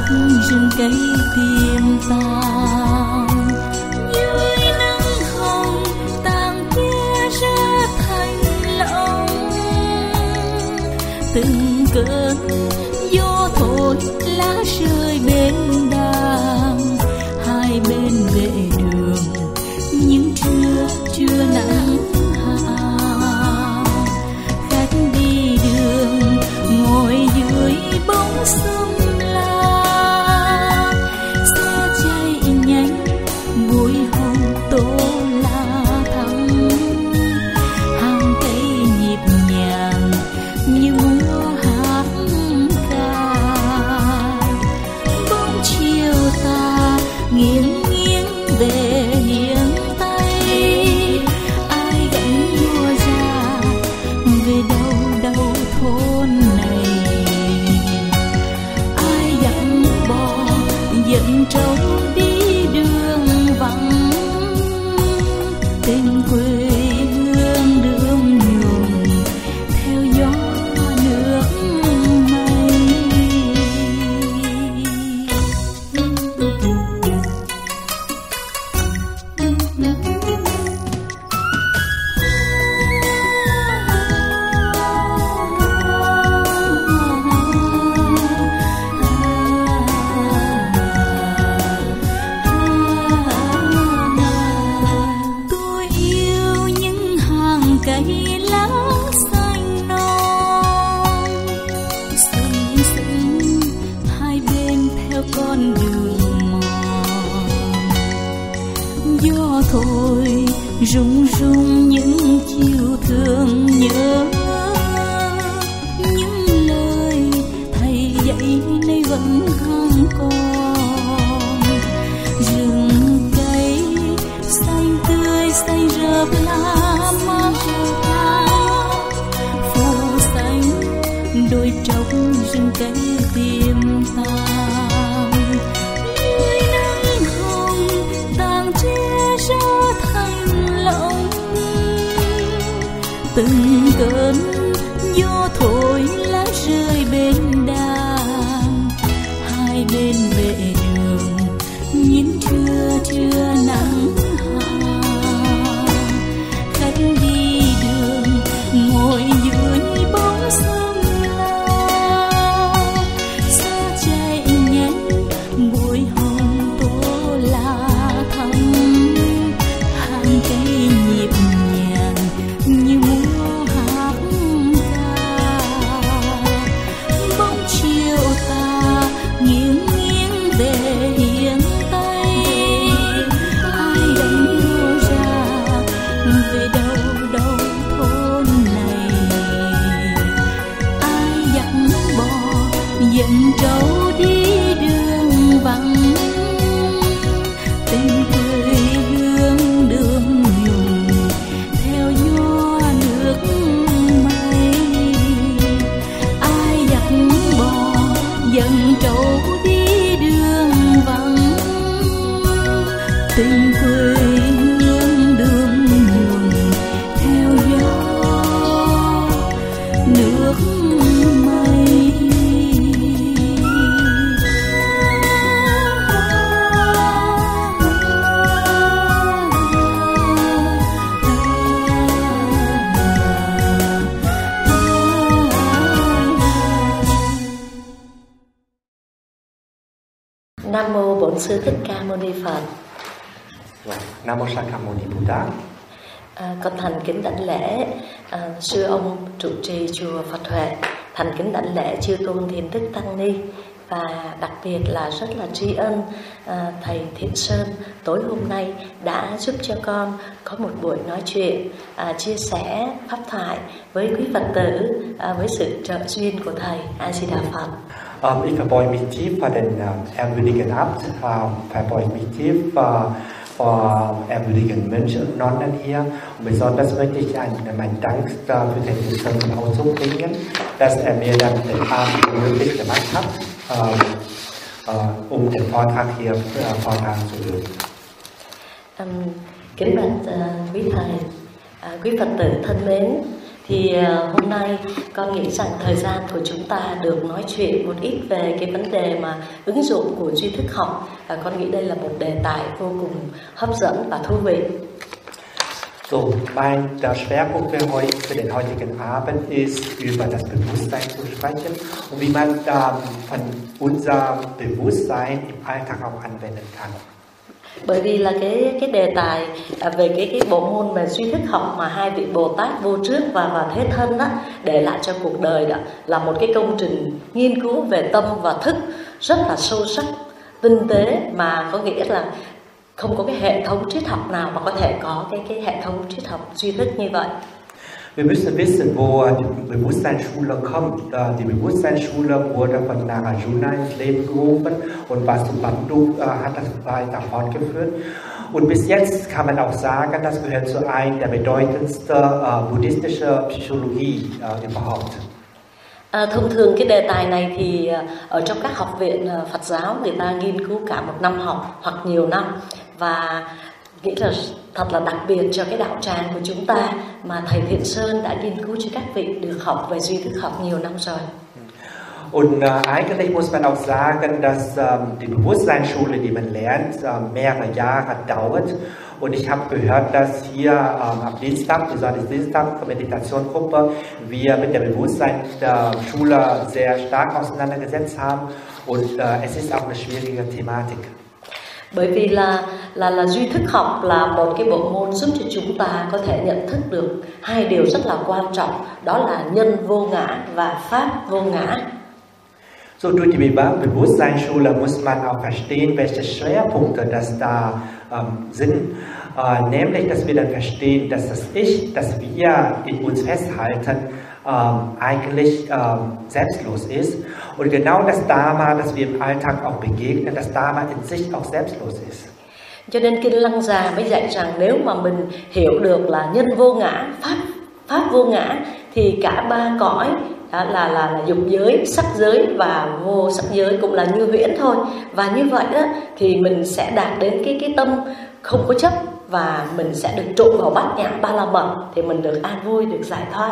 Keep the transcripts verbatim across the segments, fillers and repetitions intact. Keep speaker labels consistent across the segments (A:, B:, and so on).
A: rừng cây tiềm tàng, dưới nắng hồng tàn kia ra thành lòng. Từng cơn gió thổi lá rơi bên đàng, hai bên vệ đường những trưa trưa nắng hạ. Khách đi đường ngồi dưới bóng sông la, xe chạy nhanh mùi hồng tô la thắm, hàng cây nhịp nhàng như múa hát ca. Bóng chiều ta nghiêng nghiêng về hiên tây, ai gánh lúa ra về đâu đâu thôn này. Ai dặn bò dẫn trâu đi đường vắng, tình quê hương đường nhuộm theo gió nước mây. Tôi yêu những hàng cây lá xanh non, xinh xinh hai bên theo con đường mòn. Gió thổi rung rung những chiều thương nhớ, những lời thầy dạy nay vẫn không còn. Rừng cây xanh tươi xanh rợp lá mát, phủ xanh đôi trọc rừng cây tiềm tàng. Dưới nắng hồng tàn che ra thành lòng, từng cơn gió thổi lá rơi bên đàng, hai bên vệ đường nhìn trưa trưa nắng hạ. Khách đi đường ngồi dưới bóng sông la, xe chạy nhanh bụi hồng tô la thắm, hàng cây nhịp nhàng như múa hát ca. Bóng chiều ta nghiêng nghiêng về hiên tây, ai gánh lúa ra về đâu đâu thôn này. Ai dặn bò dẫn trâu đi đường vắng, tình quê hương đường nhuộm theo gió nước mây. Ai dặn bò dẫn trâu đi đường vắng, tình quê hương đường nhuộm theo gió nước mây.
B: Nam mô Bổn Sư Thích Ca Mâu Ni Phật.
C: Nam mô Sakyamuni Buddha.
B: À, con thành kính đảnh lễ à, sư ông trụ trì chùa Phật Huệ, thành kính đảnh lễ chư tôn Thiền Đức Tăng Ni, và đặc biệt là rất là tri ân à, thầy Thiện Sơn tối hôm nay đã giúp cho con có một buổi nói chuyện à, chia sẻ pháp thoại với quý Phật tử à, với sự trợ duyên của thầy. A Di Đà Phật.
C: Um, ich verbeug mich tief vor den um, ehrwürdigen Abt, um, verbeug mich tief uh, vor ehrwürdigen Mönchen und Nonnen hier. Und besonders möchte ich einen, meinen Dank uh, für den Christen zum Ausdruck bringen, dass er mir dann den Abend möglich gemacht hat, um, uh, um den Vortrag hier uh, vortragen zu dürfen.
B: Um, kính bạch uh, quý thầy, uh, quý Phật tử thân mến, Thì hôm nay con nghĩ rằng thời gian của chúng ta được nói chuyện một ít về cái vấn đề mà ứng dụng của duy thức học. Và con nghĩ đây là một đề tài vô cùng hấp dẫn và thú vị.
C: So, mein der Schwerpunkt für, heute, für den heutigen Abend ist, über das Bewusstsein zu sprechen und wie man ähm, von unserem Bewusstsein im Alltag auch anwenden kann.
B: Bởi vì là cái cái đề tài về cái cái bộ môn về duy thức học mà hai vị Bồ Tát Vô Trước và và Thế Thân đó để lại cho cuộc đời đó là một cái công trình nghiên cứu về tâm và thức rất là sâu sắc, tinh tế, mà có nghĩa là không có cái hệ thống triết học nào mà có thể có cái cái hệ thống triết học duy thức như vậy.
C: Wir müssen wissen, wo die Bewusstseinsschule kommt. Die Bewusstseinsschule wurde von Nagarjuna ins Leben gerufen und Vasubandhu hat das weiter fortgeführt. Und bis jetzt kann man auch sagen, das gehört zu einer der bedeutendsten uh, buddhistischen Psychologie uh, überhaupt.
B: À, thông thường cái đề tài này thì ở trong các học viện Phật giáo người ta nghiên cứu cả một năm học hoặc nhiều năm, và nghĩ là thật là đặc biệt cho cái đạo tràng của chúng ta mà thầy Thiện Sơn đã nghiên cứu cho các vị được học về duy thức học nhiều năm rồi.
C: Und uh, eigentlich muss man auch sagen, dass um, die Bewusstseinsschule, die man lernt, uh, mehrere Jahre dauert. Und ich habe gehört, dass hier um, am Dienstag, besonders Dienstag, Meditationsgruppe, wir mit der Bewusstseinsschule sehr stark auseinandergesetzt haben. Und uh, es ist auch eine schwierige Thematik.
B: Bởi vì là là là duy thức học là một cái bộ môn giúp cho chúng ta có thể nhận thức được hai điều rất là quan trọng, đó là nhân vô ngã và pháp vô ngã.
C: So, durch die Bewusstseinsschule muss man auch verstehen, welche Schwerpunkte das da ähm, sind. Äh, nämlich, dass wir dann verstehen, dass das Ich, das wir in uns festhalten, ähm, eigentlich ähm, selbstlos ist. Und genau das Dharma, das wir im Alltag auch begegnen, das Dharma in sich auch selbstlos ist.
B: Cho nên Kinh Lăng Già mới dạy rằng nếu mà mình hiểu được là nhân vô ngã, pháp pháp vô ngã, thì cả ba cõi là là là dục giới, sắc giới và vô sắc giới cũng là như huyễn thôi. Và như vậy đó thì mình sẽ đạt đến cái cái tâm không có chấp, và mình sẽ được trụ vào bát nhã ba la mật, thì mình được an vui, được giải thoát.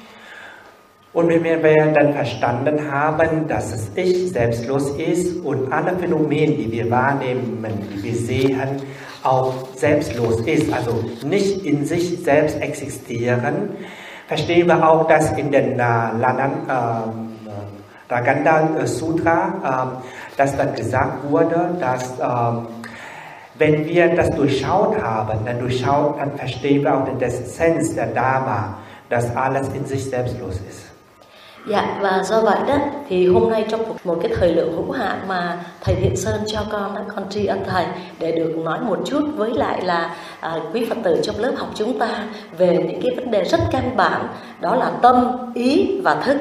C: Und wenn wir dann verstanden haben, dass das Ich selbstlos ist und alle Phänomene, die wir wahrnehmen, die wir sehen, auch selbstlos ist, also nicht in sich selbst existieren, verstehen wir auch, dass in den uh, Lanan, uh, Raganda Sutra, uh, dass dann gesagt wurde, dass uh, wenn wir das durchschaut haben, dann durchschaut, dann verstehen wir auch den Essenz der Dharma, dass alles in sich selbstlos ist.
B: Dạ, và do vậy đó thì hôm nay trong một, một cái thời lượng hữu hạn mà thầy Thiện Sơn cho con, con tri ân thầy để được nói một chút với lại là à, quý Phật tử trong lớp học chúng ta về những cái vấn đề rất căn bản, đó là tâm, ý và thức.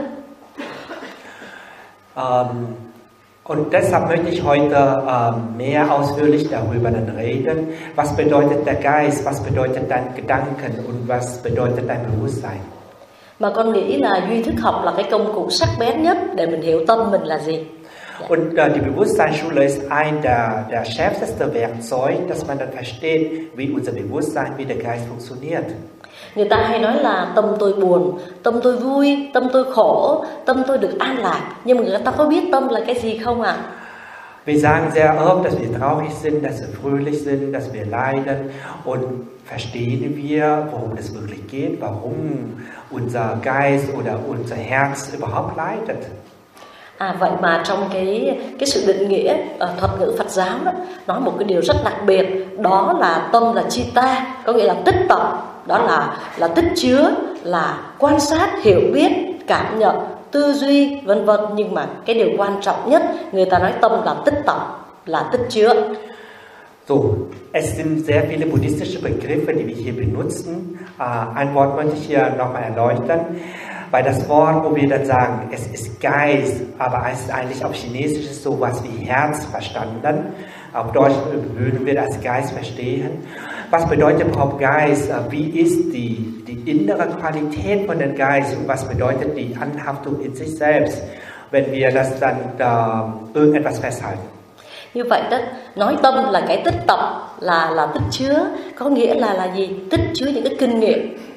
C: Um, und deshalb möchte ich heute uh, mehr ausführlich darüber dann reden. Was bedeutet der Geist? Was bedeutet dein Gedanken? Und was bedeutet dein Bewusstsein?
B: Mà con nghĩ là duy thức học là cái công cụ sắc bén nhất để mình hiểu tâm mình là gì.
C: Und uh, die Bewusstseinsschule ist ein der, der schärfste Werkzeug, dass man dann versteht, wie unser Bewusstsein, wie der Geist funktioniert.
B: Người ta hay nói là tâm tôi buồn, tâm tôi vui, tâm tôi khổ, tâm tôi được an lạc. Nhưng mà người ta có biết tâm là cái gì không ạ? À?
C: Wir sagen sehr oft, dass wir traurig sind, dass wir fröhlich sind, dass wir leiden. Und verstehen wir, worum es wirklich geht, warum unser Geist oder unser Herz überhaupt leidet?
B: À, vậy mà trong cái cái sự định nghĩa uh, thuật ngữ Phật giáo đó nói một cái điều rất đặc biệt, đó là tâm là chitta, có nghĩa là tích tập, đó là là tích chứa, là quan sát, hiểu biết, cảm nhận, tư duy, vân vân. Nhưng mà cái điều quan trọng nhất, người ta nói tâm là tích tập, là tích chứa.
C: So, es sind sehr viele buddhistische Begriffe, die wir hier benutzen. Uh, ein Wort möchte ich hier nochmal erleuchten. Weil das Wort, wo wir dann sagen, es ist Geist, aber es ist eigentlich auf Chinesisch sowas wie Herz verstanden. Auf Deutsch würden wir das Geist verstehen. Was bedeutet überhaupt Geist? Wie ist die, die innere Qualität von dem Geist und was bedeutet die Anhaftung in sich selbst, wenn wir das dann uh, irgendetwas festhalten?
B: Như vậy đó, nói tâm là cái tích tập, là là tích chứa, có nghĩa là là gì? Tích chứa những cái kinh nghiệm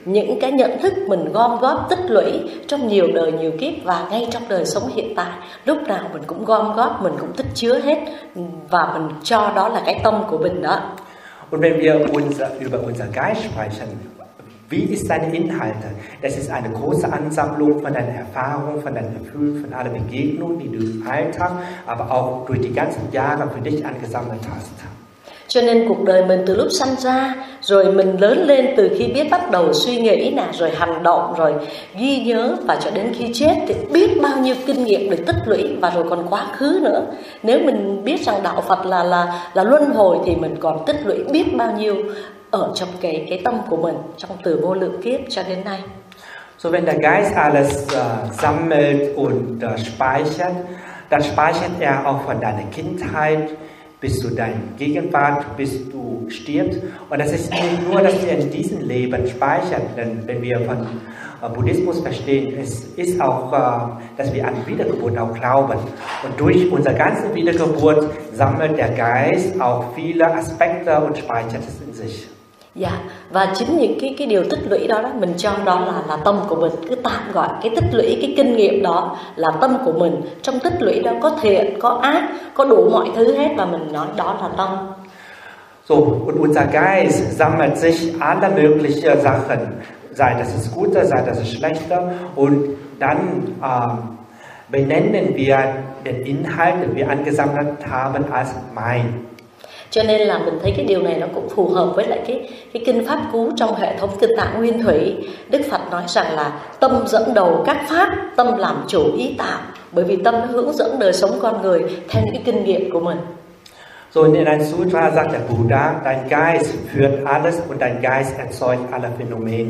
B: những cái nhận thức mình gom góp tích lũy trong nhiều đời nhiều kiếp, và ngay trong đời sống hiện tại lúc nào mình cũng gom góp, mình cũng tích chứa hết, và mình cho đó là cái tâm của mình đó.
C: Und wenn wir uns über unser Geist sprechen, wie ist seine Inhalte? Das ist eine große Ansammlung von deinen Erfahrungen, von deinen Gefühlen, von allen Begegnungen, die du im Alltag, aber auch durch die ganzen Jahre für dich angesammelt hast.
B: Cho nên cuộc đời mình từ lúc sanh ra, rồi mình lớn lên, từ khi biết bắt đầu suy nghĩ nè, rồi hành động, rồi ghi nhớ, và cho đến khi chết thì biết bao nhiêu kinh nghiệm được tích lũy, và rồi còn quá khứ nữa. Nếu mình biết rằng đạo Phật là là là luân hồi thì mình còn tích lũy biết bao nhiêu ở trong cái cái tâm của mình trong từ vô lượng kiếp cho đến nay.
C: So wenn der Geist alles uh, sammelt und uh, speichert, dann speichert er auch von deiner Kindheit bis zu deiner Gegenwart, bis du stirbst. Und das ist nicht nur, dass er in diesem Leben speichert, denn wenn wir von uh, Buddhismus verstehen, es ist auch, uh, dass wir an Wiedergeburt auch glauben. Und durch unsere ganze Wiedergeburt sammelt der Geist auch viele Aspekte und speichert es in sich.
B: Dạ, và chính những cái cái điều tích lũy đó đó mình cho đó là là tâm của mình, cứ tạm gọi cái tích lũy, cái kinh nghiệm đó là tâm của mình. Trong tích lũy đó có thiện, có ác, có đủ mọi thứ hết, và mình nói đó là tâm.
C: So, und unser Geist sammelt sich alle mögliche Sachen, sei das ist gute, sei das ist schlechte, und dann ähm, benennen wir den Inhalt, den wir angesammelt haben, als mein.
B: Cho nên là mình thấy cái điều này nó cũng phù hợp với lại cái cái kinh pháp cú trong hệ thống kinh tạng Nguyên Thủy. Đức Phật nói rằng là tâm dẫn đầu các pháp, tâm làm chủ ý tạo, bởi vì tâm nó hướng dẫn đời sống con người theo những cái kinh nghiệm của mình.
C: So in einem Sutra sagt der Buddha, dein Geist führt alles und dein Geist erzeugt alle Phänomene.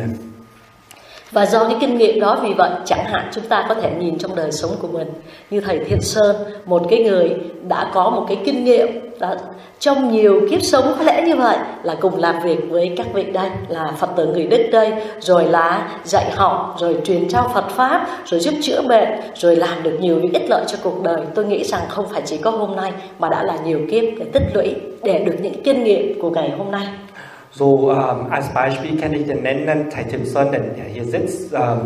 B: Và do cái kinh nghiệm đó, vì vậy chẳng hạn chúng ta có thể nhìn trong đời sống của mình như thầy Thiên Sơn, một cái người đã có một cái kinh nghiệm đã trong nhiều kiếp sống có lẽ như vậy, là cùng làm việc với các vị đây, là Phật tử người Đức đây, rồi là dạy học, rồi truyền trao Phật pháp, rồi giúp chữa bệnh, rồi làm được nhiều những ích lợi cho cuộc đời. Tôi nghĩ rằng không phải chỉ có hôm nay mà đã là nhiều kiếp để tích lũy, để được những kinh nghiệm của ngày hôm nay.
C: So ähm, als Beispiel kann ich den nennen, Thầy Tim Son, der hier sitzt, ähm,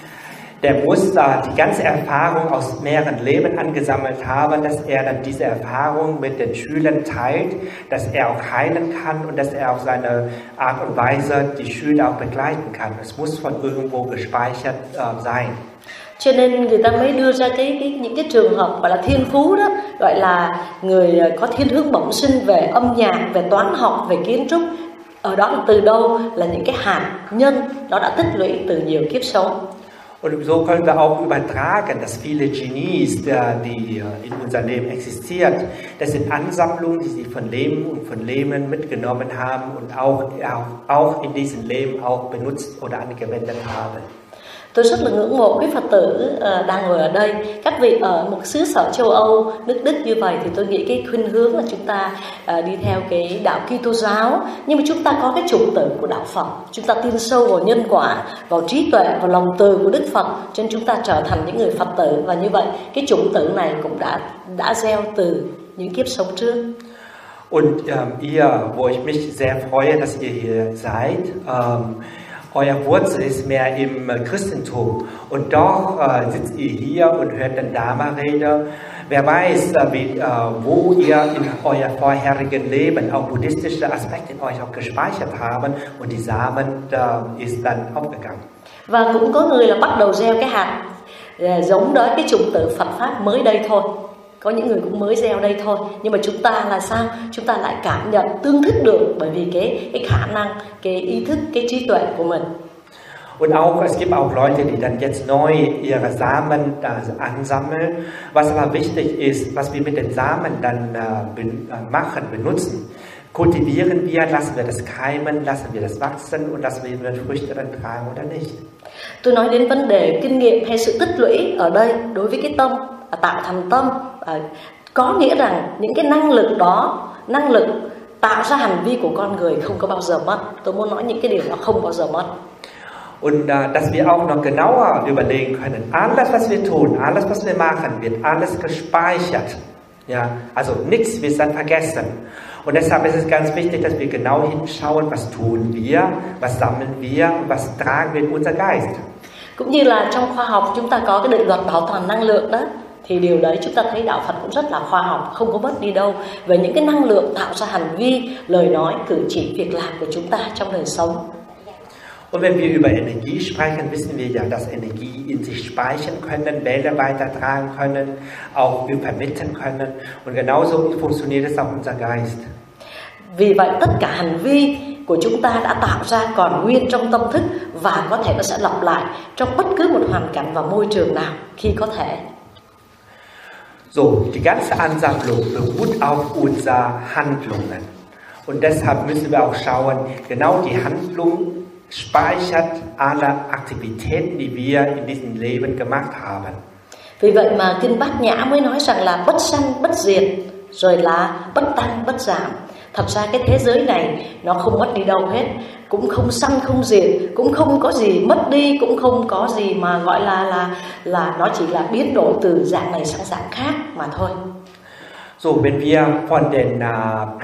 C: der muss äh, die ganze Erfahrung aus mehreren Leben angesammelt haben, dass er dann diese Erfahrung mit den Schülern teilt, dass er auch heilen kann und dass er auf seine Art und Weise die Schüler auch begleiten kann. Es muss von irgendwo gespeichert äh, sein.
B: Cho nên người ta mới đưa ra cái, cái những cái trường hợp gọi là thiên phú đó, gọi là người có thiên hướng bẩm sinh về âm nhạc, về toán học, về kiến trúc. Ở đó là từ đâu là những cái hạt nhân nó đã tích lũy từ nhiều kiếp sống.
C: Und so können wir auch übertragen, dass viele Genies, die in unserem Leben existiert, das sind Ansammlungen, die sie von Leben und von Leben mitgenommen haben und auch, auch, auch in diesem Leben auch benutzt oder angewendet haben.
B: Tôi rất là ngưỡng mộ quý Phật tử uh, đang ngồi ở đây. Các vị ở một xứ sở châu Âu, nước Đức như vậy thì tôi nghĩ cái khuynh hướng là chúng ta uh, đi theo cái đạo Kitô giáo, nhưng mà chúng ta có cái chủng tử của đạo Phật. Chúng ta tin sâu vào nhân quả, vào trí tuệ, vào lòng từ của Đức Phật, cho nên chúng ta trở thành những người Phật tử. Và như vậy cái chủng tử này cũng đã đã gieo từ những kiếp sống trước.
C: Und ähm, ihr, wo ich mich sehr freue, dass ihr hier seid, ähm, euer Wurzel ist mehr im Christentum, und doch äh, sitzt ihr hier und hört den Dharma-Rede. Wer weiß, äh, wie, äh, wo ihr in euer vorherigen Leben auch buddhistische Aspekte in euch auch gespeichert haben, und die Samen äh, ist dann aufgegangen.
B: Và cũng có người là bắt đầu gieo cái hạt giống đó, cái chủng tử Phật pháp mới đây thôi. Có những người cũng mới gieo đây thôi, nhưng mà chúng ta là sao? Chúng ta lại cảm nhận, tương thích được bởi vì cái cái khả năng, cái ý thức, cái trí tuệ của mình.
C: Und auch, es gibt auch Leute, die dann jetzt neu ihre Samen da ansammeln. Was aber wichtig ist, was wir mit den Samen dann uh, machen, benutzen. Kultivieren wir, lassen wir das keimen, lassen wir das wachsen und lassen wir die Früchte dann tragen oder nicht.
B: Tôi nói đến vấn đề kinh nghiệm hay sự tích lũy ở đây đối với cái tâm, tạo thành tâm, à, có nghĩa rằng những cái năng lực đó, năng lực tạo ra hành vi của con người không có bao giờ mất. Tôi muốn nói những cái điều đó không bao giờ mất.
C: Und uh, dass wir auch noch genauer überlegen können, alles was wir tun, alles was wir machen, wird alles gespeichert. Ja, also nichts wird dann vergessen. Und deshalb ist es ganz wichtig, dass wir genau hinschauen, was tun wir, was sammeln wir und was tragen wir in unser Geist.
B: Cũng như là trong khoa học chúng ta có cái định luật bảo toàn năng lượng đó, thì điều đấy chúng ta thấy đạo Phật cũng rất là khoa học, không có mất đi đâu. Về những cái năng lượng tạo ra hành vi, lời nói, cử chỉ, việc làm của chúng ta trong đời sống.
C: Und wenn wir über Energie sprechen, wissen wir ja, dass Energie in sich speichern können, Wälder weitertragen können, auch wir vermitteln können. Und genauso funktioniert es auch unser Geist.
B: Vì vậy tất cả hành vi của chúng ta đã tạo ra còn nguyên trong tâm thức và có thể nó sẽ lặp lại trong bất cứ một hoàn cảnh và môi trường nào khi có thể.
C: So, die ganze Ansammlung beruht auf unser Handlungen. Und deshalb müssen wir auch schauen, genau die Handlung speichert alle Aktivitäten, die wir in diesem Leben gemacht haben.
B: Vì vậy mà Kinh Bát Nhã mới nói rằng là bất sanh bất diệt, rồi là bất tăng bất giảm. Thật ra cái thế giới này nó không mất đi đâu hết, cũng không sanh không diệt, cũng không có gì mất đi, cũng không có gì mà gọi là là là nó chỉ là biến đổi từ dạng này sang dạng khác mà thôi.
C: So, wenn wir von den uh,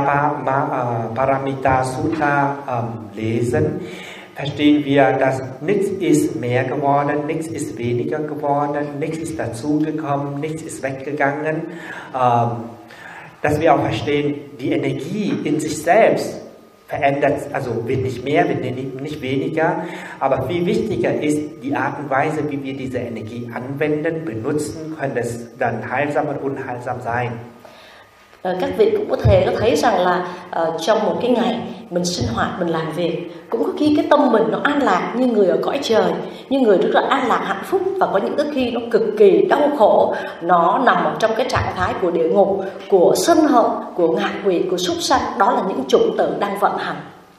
C: Prajnaparamita Sutta um, lesen, verstehen wir, dass nichts ist mehr geworden, nichts ist weniger geworden, nichts ist dazugekommen, nichts ist weggegangen. Um, dass wir auch verstehen, die Energie in sich selbst verändert, also wird nicht mehr, wird nicht weniger, aber viel wichtiger ist die Art und Weise, wie wir diese Energie anwenden, benutzen, können es dann heilsam und unheilsam sein.
B: Các vị cũng có thể có thấy rằng là uh, trong một cái ngày mình sinh hoạt, mình làm việc, cũng có khi cái tâm mình nó an lạc như người ở cõi trời, như người rất là an lạc hạnh phúc, và có những cái khi nó cực kỳ đau khổ, nó nằm ở trong cái trạng thái của địa ngục, của sân hận, của ngạ quỷ, của súc sanh. Đó là những chủng tử đang vận hành.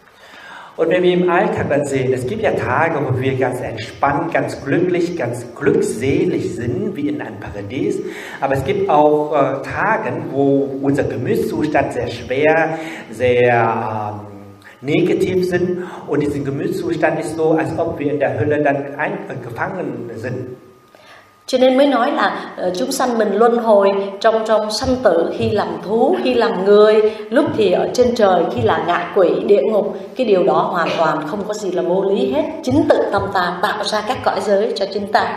C: Und wenn wir im Alltag dann sehen, es gibt ja Tage, wo wir ganz entspannt, ganz glücklich, ganz glückselig sind, wie in einem Paradies. Aber es gibt auch äh, Tage, wo unser Gemütszustand sehr schwer, sehr ähm, negativ sind. Und dieser Gemütszustand ist so, als ob wir in der Hölle dann ein, äh, gefangen sind.
B: Cho nên mới nói là uh, chúng sanh mình luân hồi trong trong sanh tử, khi làm thú, khi làm người, lúc thì ở trên trời, khi là ngạ quỷ, địa ngục. Cái điều đó hoàn toàn không có gì là vô lý hết. Chính tự tâm ta tạo ra các cõi giới cho chính ta.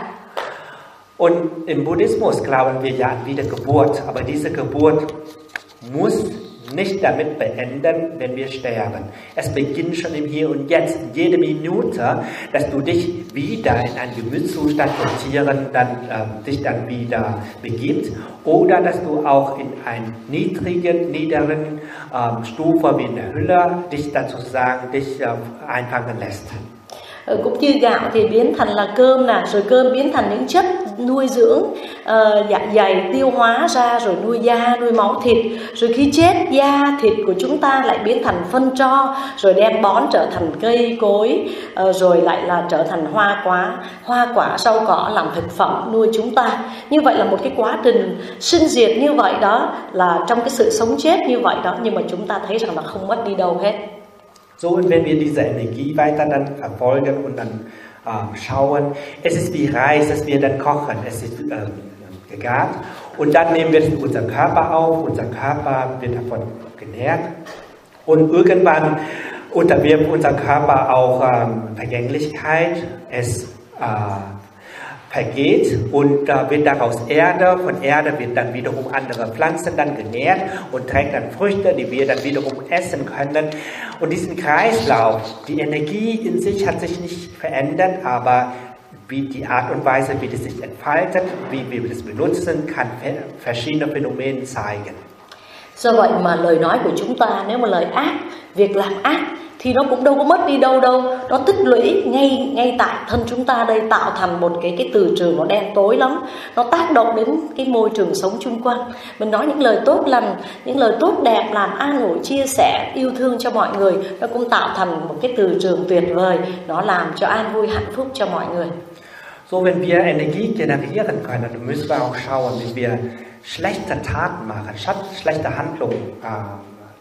C: Und im Buddhismus glauben wir ja an Wiedergeburt, aber diese Geburt muss nicht damit beenden, wenn wir sterben. Es beginnt schon im Hier und Jetzt, jede Minute, dass du dich wieder in einen Gemütszustand sortieren, dann äh, dich dann wieder begibst, oder dass du auch in einen niedrigen, niederen äh, Stufe wie in der Hölle dich dann sozusagen dich äh, einfangen lässt.
B: Cũng như gạo thì biến thành là cơm nè, rồi cơm biến thành những chất nuôi dưỡng uh, dạ dày tiêu hóa ra, rồi nuôi da, nuôi máu thịt, rồi khi chết da thịt của chúng ta lại biến thành phân tro, rồi đem bón trở thành cây cối, uh, rồi lại là trở thành hoa quả, hoa quả rau cỏ làm thực phẩm nuôi chúng ta. Như vậy là một cái quá trình sinh diệt như vậy đó, là trong cái sự sống chết như vậy đó, nhưng mà chúng ta thấy rằng là không mất đi đâu hết.
C: So, und wenn wir diese Energie weiter dann verfolgen und dann ähm, schauen, es ist wie Reis, das wir dann kochen, es ist ähm, gegart, und dann nehmen wir unseren Körper auf, unser Körper wird davon genährt, und irgendwann unterwirft unser Körper auch ähm, Vergänglichkeit, es äh, vergeht und da wird daraus Erde, von Erde wird dann wiederum andere Pflanzen dann genährt und trägt dann Früchte, die wir dann wiederum essen können. Und diesen Kreislauf, die Energie in sich hat sich nicht verändert, aber wie die Art und Weise, wie das sich entfaltet, wie wir das benutzen, kann verschiedene Phänomene zeigen.
B: Do vậy mà lời nói của chúng ta, nếu mà lời ác, việc làm ác thì nó cũng đâu có mất đi đâu đâu, nó tích lũy ngay ngay tại thân chúng ta đây, tạo thành một cái cái từ trường nó đen tối lắm, nó tác động đến cái môi trường sống chung quanh. Mình nói những lời tốt lành, những lời tốt đẹp, làm an ủi, chia sẻ, yêu thương cho mọi người, nó cũng tạo thành một cái từ trường tuyệt vời, nó làm cho an vui hạnh phúc cho mọi người.
C: So, wenn wir Energie generieren können, dann müssen wir auch schauen, wenn wir schlechte Taten machen, schlechte Handlungen äh,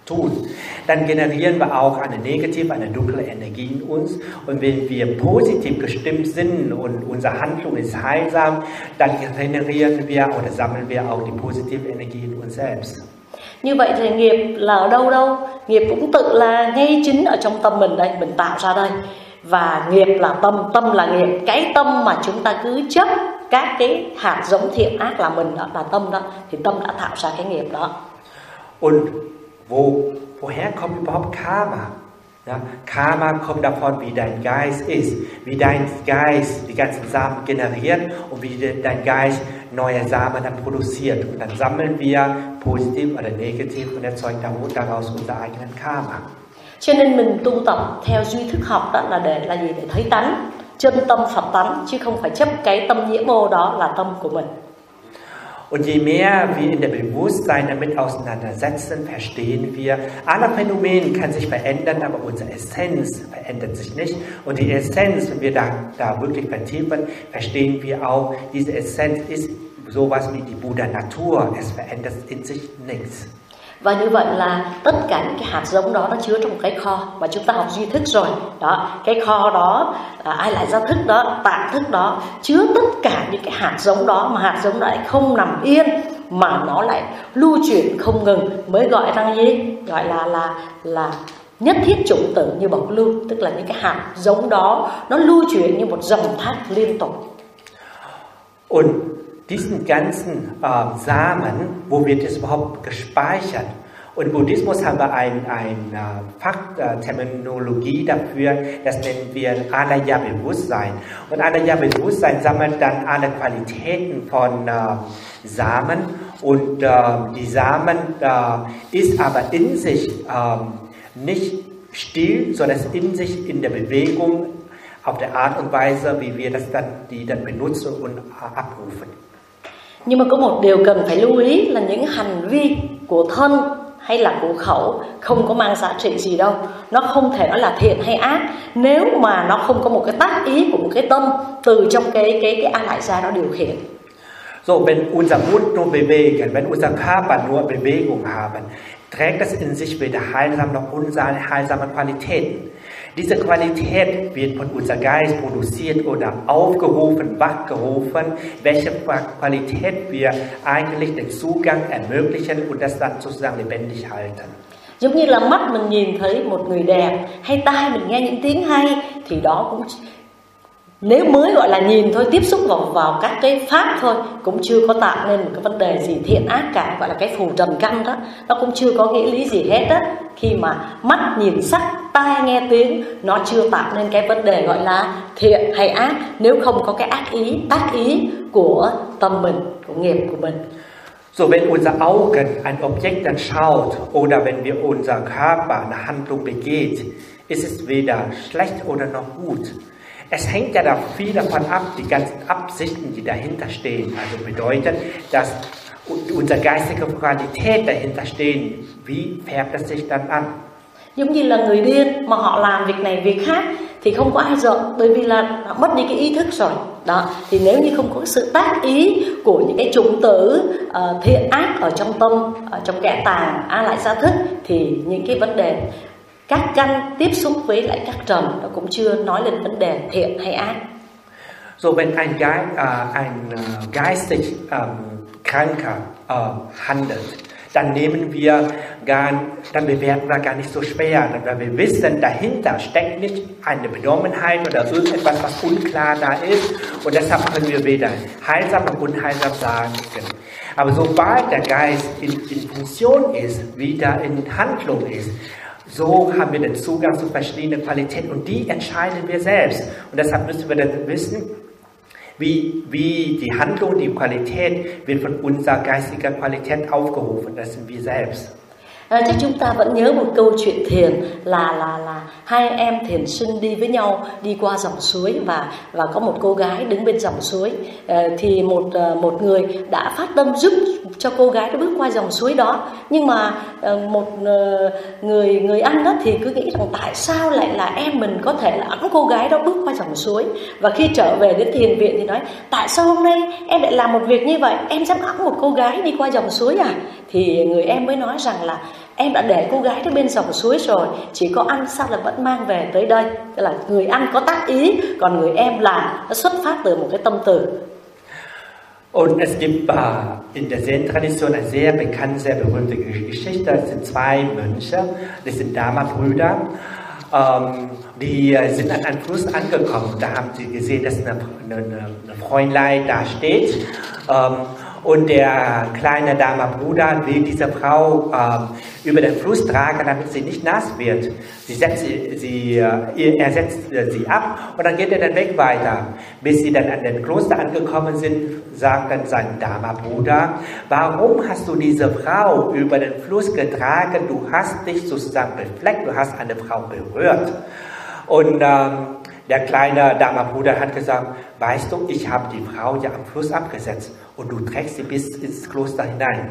C: tun, dann generieren wir auch eine negative, eine dunkle Energie in uns. Und wenn wir positiv gestimmt sind und unsere Handlung ist heilsam, dann generieren wir oder sammeln wir auch die positive Energie in uns selbst.
B: Như vậy thì nghiệp là ở đâu đâu? Nghiệp cũng tự là ngay chính ở trong tâm mình đây, mình tạo ra đây. Và nghiệp là tâm, tâm là nghiệp. Cái tâm mà chúng ta cứ chấp các cái hạt giống thiện ác là mình đó, là tâm đó, thì tâm đã tạo ra cái nghiệp đó.
C: Und wo, woher kommt überhaupt Karma? Ja, Karma kommt davon, wie dein Geist ist, wie dein Geist die ganzen Samen generiert und wie dein Geist neue Samen dann produziert. Und dann sammeln wir positiv oder negativ und erzeugen daraus unser eigenen Karma.
B: Cho nên mình tu tập theo duy thức học đó là để là gì? Để thấy tánh, chân tâm Phật tánh, chứ không phải chấp cái tâm nhiễm ô đó là tâm của mình.
C: Und je mehr wir in der Bewusstsein damit auseinandersetzen, verstehen wir, alle Phänomene kann sich verändern, aber unsere Essenz verändert sich nicht. Und die Essenz, wenn wir da, da wirklich vertiefen, verstehen wir auch, diese Essenz ist sowas wie die Buddha-Natur. Es verändert in sich nichts.
B: Và như vậy là tất cả những cái hạt giống đó nó chứa trong một cái kho mà chúng ta học duy thức rồi. Đó, cái kho đó, à, ai lại ra thức đó, tạng thức đó, chứa tất cả những cái hạt giống đó, mà hạt giống đó lại không nằm yên mà nó lại lưu chuyển không ngừng, mới gọi rằng gì? Gọi là là là nhất thiết chủng tử như bộc lưu, tức là những cái hạt giống đó nó lưu chuyển như một dòng thác liên tục.
C: Und diesen ganzen äh, Samen, wo wird es überhaupt gespeichert? Und im Buddhismus haben wir eine ein, äh, Fachterminologie dafür, das nennen wir Anaya-Bewusstsein. Und Anaya-Bewusstsein sammelt dann alle Qualitäten von äh, Samen. Und äh, die Samen äh, ist aber in sich äh, nicht still, sondern in sich in der Bewegung, auf der Art und Weise, wie wir das dann, die dann benutzen und äh, abrufen.
B: Nhưng mà có một điều cần phải lưu ý là những hành vi của thân hay là của khẩu không có mang giá trị gì đâu. Nó không thể nói là thiện hay ác nếu mà nó không có một cái tác ý của một cái tâm từ trong cái cái cái a lại gia đó điều khiển.
C: So, wenn unser Mund nur bewegen, wenn unser Körper nur Bewegung haben, trägt das in sich weder heilsam noch unheilsame Qualitäten. Diese Qualität wird von unser Geist produziert oder aufgerufen, wachgerufen, welche Qualität wir eigentlich den Zugang ermöglichen und das dann sozusagen lebendig halten.
B: Giống như là mắt mình nhìn thấy một người đẹp, hay tai mình nghe những tiếng hay, thì đó cũng nếu mới gọi là nhìn thôi, tiếp xúc vào vào các cái pháp thôi, cũng chưa có tạo nên một cái vấn đề gì thiện ác cả, gọi là cái phù trần căn đó, nó cũng chưa có nghĩa lý gì hết á. Khi mà mắt nhìn sắc, tai nghe tiếng, nó chưa tạo nên cái vấn đề gọi là thiện hay ác, nếu không có cái ác ý, tác ý của tâm mình, của nghiệp của mình.
C: So, wenn unser Augen ein Objekt dann schaut oder wenn wir unser Körper eine Handlung begeht, ist es weder schlecht oder noch gut. Es hängt ja da viel davon ab, die ganzen Absichten, die dahinter stehen. Also bedeutet, dass unsere geistige Qualität dahinter stehen. Wie färbt es sich dann an?
B: Giống như là người điên mà họ làm việc này việc khác thì không có ai giận, bởi vì là họ mất đi cái ý thức rồi. Đó, thì nếu như không có sự tác ý của những cái chủng tử uh, thiện ác ở trong tâm, ở trong kẽ tàng a lại gia thức, thì những cái vấn đề các căn tiếp xúc với lại các trần nó cũng chưa nói lên vấn đề thiện hay ác.
C: So, wenn ein, Ge uh, ein uh, geistig um, Kranker uh, handelt, dann nehmen wir gar, dann bewerten wir gar nicht so schwer, weil wir wissen, dahinter steckt nicht eine Benommenheit oder irgendetwas, was unklar da ist, und deshalb können wir weder heilsam noch unheilsam sagen. Aber sobald der Geist in, in Funktion ist, wieder in Handlung ist, so haben wir den Zugang zu verschiedenen Qualitäten und die entscheiden wir selbst. Und deshalb müssen wir dann wissen, wie, wie die Handlung, die Qualität wird von unserer geistigen Qualität aufgerufen. Das sind wir selbst.
B: À, chắc chúng ta vẫn nhớ một câu chuyện thiền là là là hai em thiền sinh đi với nhau đi qua dòng suối, và và có một cô gái đứng bên dòng suối. À, thì một một người đã phát tâm giúp cho cô gái đó bước qua dòng suối đó, nhưng mà à, một người người ăn đó thì cứ nghĩ rằng tại sao lại là em mình có thể là ẵm cô gái đó bước qua dòng suối, và khi trở về đến thiền viện thì nói tại sao hôm nay em lại làm một việc như vậy, em dám ẵm một cô gái đi qua dòng suối à? Thì người em mới nói rằng là em đã để cô gái đến bên dòng suối rồi, chỉ có ăn sao là vẫn mang về tới đây. Tức là người ăn có tác ý, còn người em làm nó xuất phát từ một cái tâm từ.
C: Und es gibt uh, in der Zen-Tradition eine sehr bekannte, sehr berühmte Geschichte. Das sind zwei Mönche, das sind Dharma-Brüder. Ähm, die äh, sind an einem Fluss angekommen. Da haben sie gesehen, dass eine, eine, eine Fräulein da steht. Ähm, und der kleine Dharma-Bruder will diese Frau ähm, über den Fluss tragen, damit sie nicht nass wird. Sie setzt, sie, äh, er setzt äh, sie ab und dann geht er den Weg weiter. Bis sie dann an den Kloster angekommen sind, sagt dann sein Dharma-Bruder, warum hast du diese Frau über den Fluss getragen? Du hast dich sozusagen befleckt, du hast eine Frau berührt. Und ähm, der kleine Dharma-Bruder hat gesagt, weißt du, ich habe die Frau ja am Fluss abgesetzt und du trägst sie bis ins Kloster hinein.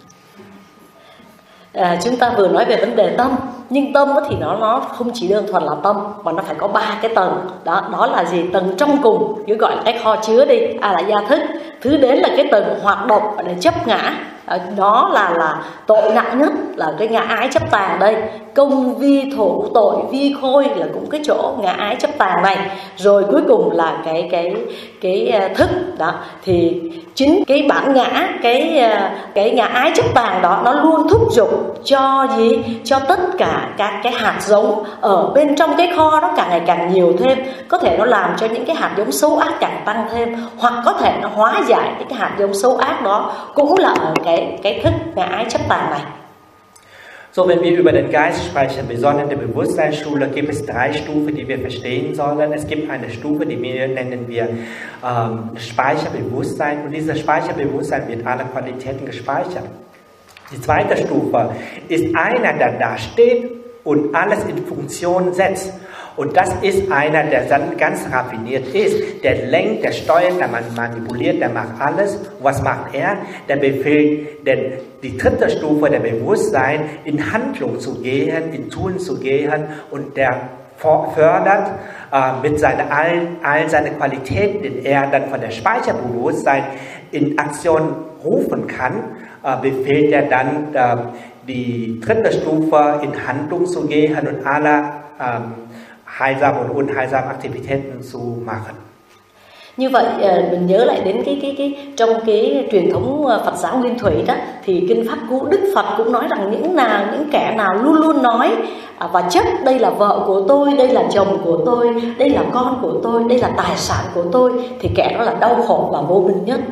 B: À, chúng ta vừa nói về vấn đề tâm, nhưng tâm thì nó nó không chỉ đơn thuần là tâm, mà nó phải có ba cái tầng. Đó, đó là gì? Tầng trong cùng, cứ gọi là cái kho chứa đi, a là gia thức. Thứ đến là cái tầng hoạt động để chấp ngã. Đó là là tội nặng nhất là cái ngã ái chấp tàng đây. Công vi thủ tội vi khôi là cũng cái chỗ ngã ái chấp tàng này. Rồi cuối cùng là cái cái cái thức đó, thì chính cái bản ngã, cái cái ngã ái chấp tàng đó nó luôn thúc giục cho gì? Cho tất cả các cái hạt giống ở bên trong cái kho đó càng ngày càng nhiều thêm. Có thể nó làm cho những cái hạt giống xấu ác càng tăng thêm, hoặc có thể nó hóa giải những cái hạt giống xấu ác đó cũng là ở cái cái thức ngã ái chấp tàng này.
C: So, wenn wir über den Geist sprechen, besonders in der Bewusstseinsschule, gibt es drei Stufen, die wir verstehen sollen. Es gibt eine Stufe, die wir nennen wir ähm, Speicherbewusstsein, und dieses Speicherbewusstsein wird alle Qualitäten gespeichert. Die zweite Stufe ist einer, der da steht und alles in Funktion setzt. Und das ist einer, der dann ganz raffiniert ist. Der lenkt, der steuert, der manipuliert, der macht alles. Und was macht er? Der befähigt denn die dritte Stufe der Bewusstsein, in Handlung zu gehen, in Tun zu gehen, und der fördert äh, mit seinen, all, all seinen Qualitäten, die er dann von der Speicherbewusstsein in Aktion rufen kann, äh, befähigt er dann äh, die dritte Stufe in Handlung zu gehen und alle ähm, heilsame und unheilsame Aktivitäten zu machen.
B: Như vậy mình nhớ lại đến cái cái cái trong cái truyền thống Phật giáo Nguyên Thủy đó, thì kinh pháp cú Đức Phật cũng nói rằng những nào những kẻ nào luôn luôn nói và chấp đây là vợ của tôi, đây là chồng của tôi, đây là con của tôi, đây là tài sản của tôi, thì kẻ đó là đau khổ và vô minh nhất.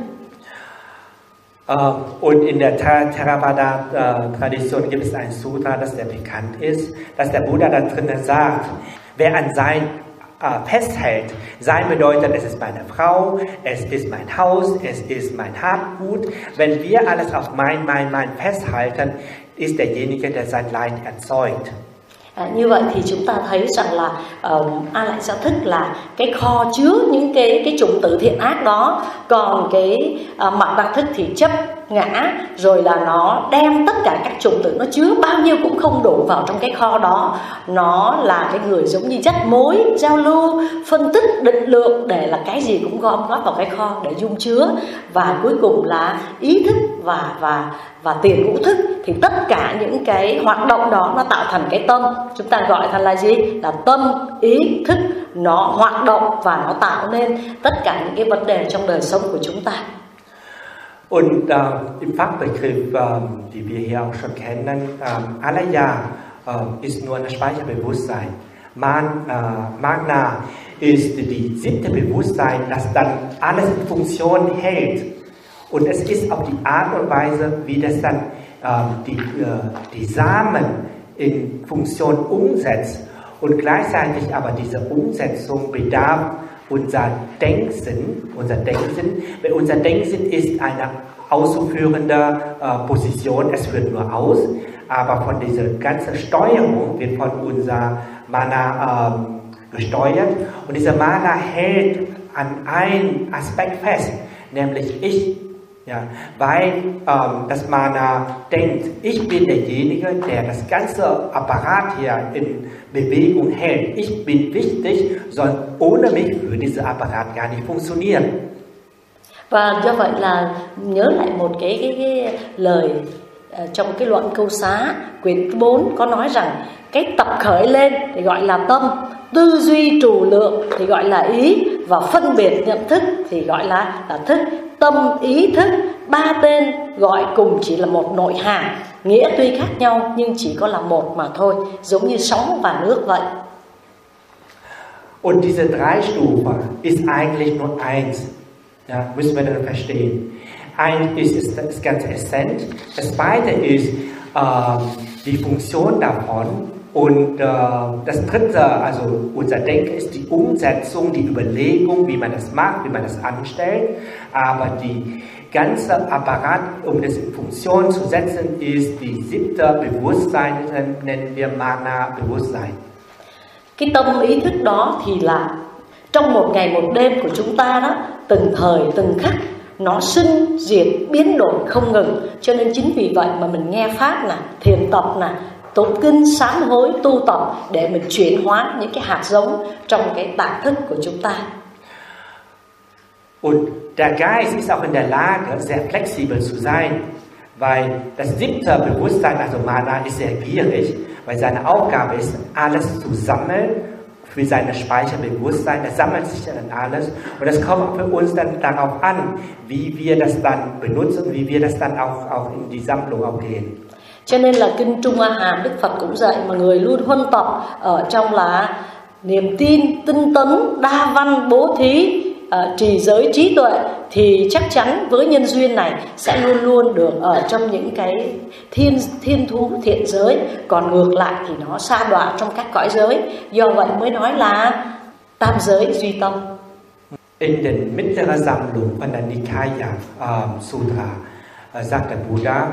C: Uh, und in der Theravada uh, Tradition gibt es ein Sutra, das sehr bekannt ist, dass der Buddha da drinnen sagt, wer an sein uh, festhält, sein bedeutet, es ist meine Frau, es ist mein Haus, es ist mein Habgut. Wenn wir alles auf mein, mein, mein festhalten, ist derjenige, der sein Leid erzeugt.
B: À, như vậy thì chúng ta thấy rằng là uh, A Lại Gia Thức là cái kho chứa những cái cái chủng tử thiện ác đó, còn cái uh, mặt đặc thức thì chấp ngã, rồi là nó đem tất cả các chủng tử, nó chứa bao nhiêu cũng không đủ vào trong cái kho đó. Nó là cái người giống như dắt mối, giao lưu, phân tích, định lượng, để là cái gì cũng gom góp vào cái kho để dung chứa. Và cuối cùng là ý thức và và và tiền ngũ thức, thì tất cả những cái hoạt động đó nó tạo thành cái tâm. Chúng ta gọi thành là gì? Là tâm, ý, thức. Nó hoạt động và nó tạo nên tất cả những cái vấn đề trong đời sống của chúng ta.
C: Und äh, im Fachbegriff, äh, die wir hier auch schon kennen, äh, Alaya äh, ist nur ein Speicherbewusstsein. Man, äh, Magna ist die siebte Bewusstsein, das dann alles in Funktion hält. Und es ist auch die Art und Weise, wie das dann äh, die, äh, die Samen in Funktion umsetzt. Und gleichzeitig aber diese Umsetzung bedarf unser Denksinn, unser Denksinn, weil unser Denksinn ist eine ausführende äh, Position, es führt nur aus, aber von dieser ganzen Steuerung wird von unser Mana ähm, gesteuert, und dieser Mana hält an einem Aspekt fest, nämlich ich. Ja, weil ähm, das Mana denkt, ich bin derjenige, der das ganze Apparat hier in Bewegung hält. Ich bin wichtig, sondern ohne mich würde dieser Apparat gar nicht funktionieren.
B: Và do vậy là nhớ lại một cái cái, cái lời trong cái luận Câu Xá quyển bốn có nói rằng cái tập khởi lên thì gọi là tâm, tư duy trù lượng thì gọi là ý, và phân biệt nhận thức thì gọi là, là thức. Tâm, ý, thức, ba tên gọi cùng chỉ là một nội hàm, nghĩa tuy khác nhau nhưng chỉ có là một mà thôi, giống như sóng và nước vậy.
C: Und diese drei Stufen ist eigentlich nur eins. Ja, müssen wir dann verstehen. Eins ist, ist das ganze Essenz, das zweite ist äh, die Funktion davon und äh, das dritte, also unser Denken ist die Umsetzung, die Überlegung, wie man das macht, wie man das anstellt, aber die ganze Apparat, um das in Funktion zu setzen, ist die siebte Bewusstsein, nennen wir Mana-Bewusstsein.
B: Cái tâm ý thức đó thì là trong một ngày một đêm của chúng ta đó, từng thời từng khắc nó sinh diệt biến đổi không ngừng. Cho nên chính vì vậy mà mình nghe pháp nè, thiền tập nè, tụng kinh, sám hối, tu tập để mình chuyển hóa những cái hạt giống trong cái tạng thức của chúng ta.
C: Und der Geist ist auch in der Lage, sehr flexibel zu sein, weil das siebte Bewusstsein, also Mana, ist sehr gierig, weil seine Aufgabe ist, alles zu sammeln für seine Speicherbewusstsein. Er sammelt sich dann alles und es kommt auch für uns dann darauf an, wie wir das dann benutzen, wie wir das dann auch, auch in die Sammlung auch gehen.
B: Cho nên là kinh Trung A Hàm Đức Phật cũng dạy mà người luôn huân tập ở trong là niềm tin, tinh tấn, đa văn, bố thí, uh, trì giới, trí tuệ, thì chắc chắn với nhân duyên này sẽ luôn luôn được ở trong những cái thiên thiên thú thiện giới. Còn ngược lại thì nó sa đọa trong các cõi giới. Do vậy mới nói là tam giới duy tâm.
C: In den mittleren Sammlung von der Nikaya ähm, Sutra äh, sagt der Buddha,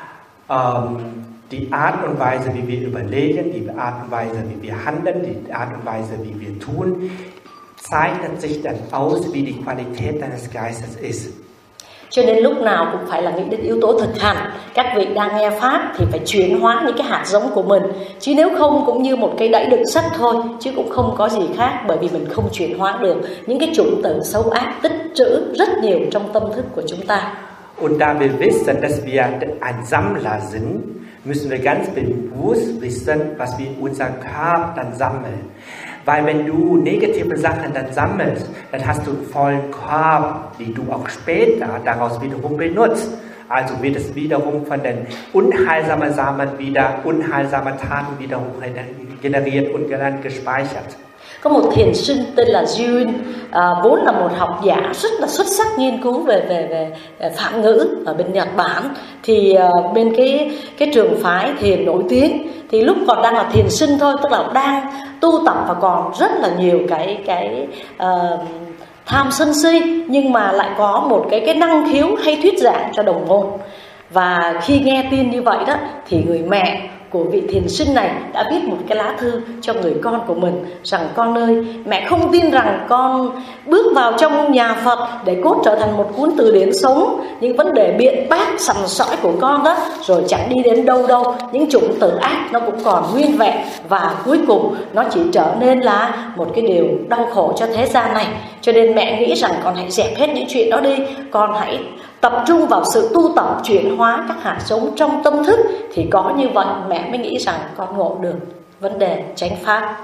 C: ähm, die Art und Weise, wie wir überlegen, die Art und Weise, wie wir handeln, die Art und Weise, wie wir tun, zeichnet sich dann aus, wie die Qualität deines Geistes ist.
B: Cho nên lúc nào cũng phải là nghĩ đến yếu tố thực hành. Các vị đang nghe pháp thì phải chuyển hóa những cái hạt giống của mình, chứ nếu không cũng như một cây đẫy đựng sắt thôi, chứ cũng không có gì khác, bởi vì mình không chuyển hóa được những cái chủng tử xấu ác tích trữ rất nhiều trong tâm thức của chúng ta.
C: Und da wir wissen, dass wir ein Sammler sind, müssen wir ganz bewusst wissen, was wir in unserem Körper dann sammeln. Weil wenn du negative Sachen dann sammelst, dann hast du einen vollen Körper, die du auch später daraus wiederum benutzt. Also wird es wiederum von den unheilsamen Samen wieder, unheilsame Taten wiederum generiert und dann gespeichert.
B: Có một thiền sinh tên là Jun, à, vốn là một học giả rất là xuất sắc nghiên cứu về về về Phạn ngữ ở bên Nhật Bản. Thì à, bên cái cái trường phái thiền nổi tiếng, thì lúc còn đang là thiền sinh thôi, tức là đang tu tập và còn rất là nhiều cái cái uh, tham sân si, nhưng mà lại có một cái cái năng khiếu hay thuyết giảng cho đồng môn. Và khi nghe tin như vậy đó, thì người mẹ của vị thiền sinh này đã viết một cái lá thư cho người con của mình rằng: con ơi, mẹ không tin rằng con bước vào trong nhà Phật để cốt trở thành một cuốn từ điển sống. Những vấn đề biện bác sằm sỏi của con đó rồi chẳng đi đến đâu đâu. Những chủng tử ác nó cũng còn nguyên vẹn, và cuối cùng nó chỉ trở nên là một cái điều đau khổ cho thế gian này. Cho nên mẹ nghĩ rằng con hãy dẹp hết những chuyện đó đi, con hãy tập trung vào sự tu tập chuyển hóa các hạt giống trong tâm thức. Thì có như vậy mẹ mới nghĩ rằng con ngộ được vấn đề chánh pháp.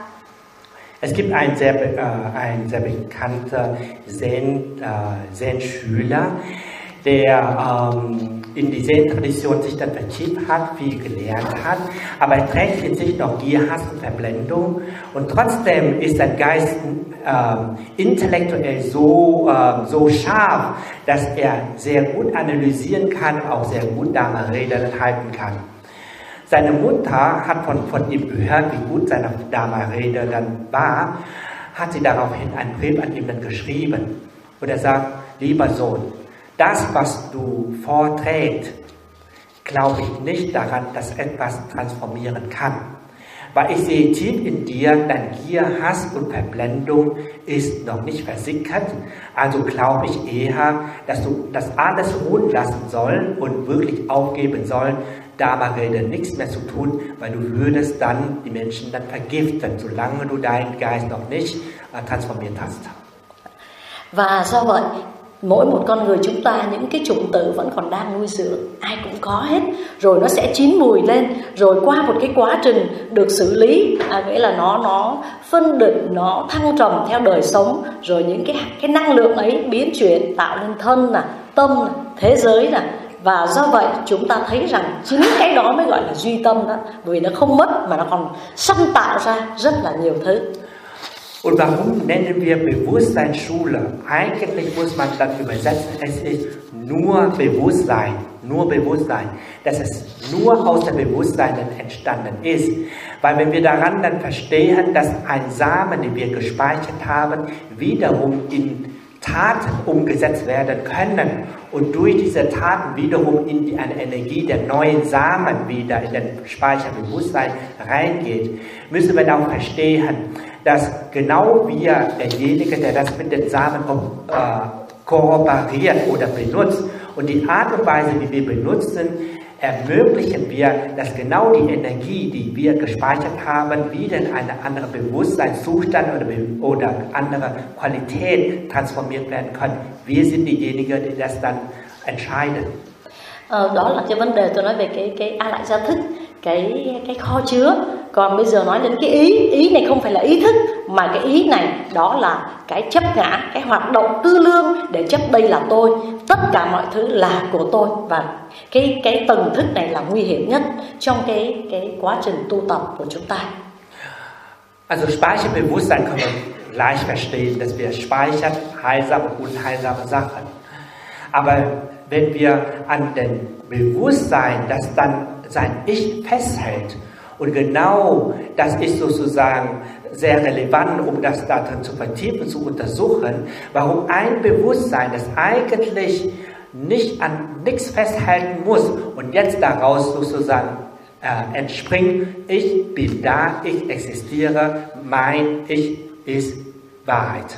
C: Es gibt einen sehr, äh, einen sehr bekannten Zen, äh, Zen-Schüler, der ähm, in die Zen-Tradition sich dann vertieft hat, viel gelernt hat, aber er trägt in sich noch Gier, Hass und Verblendung, und trotzdem ist sein Geist äh, intellektuell so, äh, so scharf, dass er sehr gut analysieren kann und auch sehr gut Dharma-Reden halten kann. Seine Mutter hat von, von ihm gehört, wie gut seine Dharma-Rede dann war, hat sie daraufhin einen Brief an ihn dann geschrieben. Und er sagt: lieber Sohn, das, was du vorträgst, glaube ich nicht daran, dass etwas transformieren kann. Weil ich sehe tief in dir, dein Gier, Hass und Verblendung ist noch nicht versickert. Also glaube ich eher, dass du das alles ruhen lassen soll und wirklich aufgeben soll, Dharma-Rede nichts mehr zu tun, weil du würdest dann die Menschen dann vergiften, solange du deinen Geist noch nicht äh, transformiert hast.
B: Và do vậy Mỗi một con người chúng ta, những cái chủng tử vẫn còn đang nuôi dưỡng, ai cũng có hết. Rồi nó sẽ chín mùi lên, rồi qua một cái quá trình được xử lý, à, nghĩa là nó nó phân định, nó thăng trầm theo đời sống, rồi những cái cái năng lượng ấy biến chuyển tạo nên thân nè, tâm nè, thế giới nè. Và do vậy chúng ta thấy rằng chính cái đó mới gọi là duy tâm đó, vì nó không mất mà nó còn sanh tạo ra rất là nhiều thứ.
C: Und warum nennen wir Bewusstseinsschule? Eigentlich muss man das übersetzen, es ist nur Bewusstsein, nur Bewusstsein, dass es nur aus dem Bewusstsein entstanden ist. Weil wenn wir daran dann verstehen, dass ein Samen, den wir gespeichert haben, wiederum in Taten umgesetzt werden können und durch diese Taten wiederum in die, eine Energie der neuen Samen wieder in den Speicherbewusstsein reingeht, müssen wir auch verstehen, dass genau wir, derjenige, der das mit den Samen äh, kooperiert oder benutzt und die Art und Weise, wie wir benutzen, ermöglichen wir, dass genau die Energie, die wir gespeichert haben, wieder in einen anderen Bewusstseinszustand oder, oder andere Qualität transformiert werden kann. Wir sind diejenigen, die das dann entscheiden.
B: Ờ, đó là cái vấn đề tôi nói về cái cái a lại gia thức, cái cái kho chứa. Còn bây giờ nói đến cái ý, ý này không phải là ý thức, mà cái ý này đó là cái chấp ngã, cái hoạt động tư lương để chấp đây là tôi, tất cả mọi thứ là của tôi. Và cái cái tầng thức này là nguy hiểm nhất trong cái cái quá trình tu tập của chúng ta.
C: Also Speicherbewusstsein kann man leicht verstehen, dass wir speichern heilsame und unheilsame Sachen. Aber wenn wir an den Bewusstsein, das dann sein Ich festhält, und genau das ist sozusagen sehr relevant, um das darin zu vertiefen, zu untersuchen, warum ein Bewusstsein, das eigentlich nicht an nichts festhalten muss und jetzt daraus sozusagen äh, entspringt, ich bin da, ich existiere, mein Ich ist Wahrheit.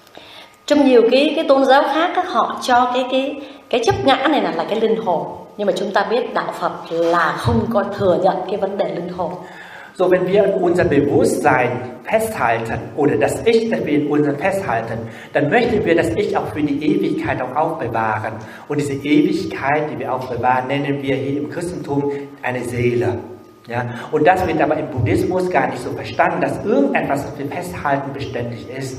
B: Trong nhiều cái cái tôn giáo khác các họ cho cái cái cái chấp ngã này là là cái linh hồn, nhưng mà chúng ta biết đạo Phật là không có thừa nhận cái vấn đề linh hồn.
C: So, wenn wir unser Bewusstsein festhalten oder das Ich, das wir in uns festhalten, dann möchten wir das Ich auch für die Ewigkeit auch aufbewahren. Und diese Ewigkeit, die wir aufbewahren, nennen wir hier im Christentum eine Seele. Ja? Und das wird aber im Buddhismus gar nicht so verstanden, dass irgendetwas, was wir festhalten, beständig ist.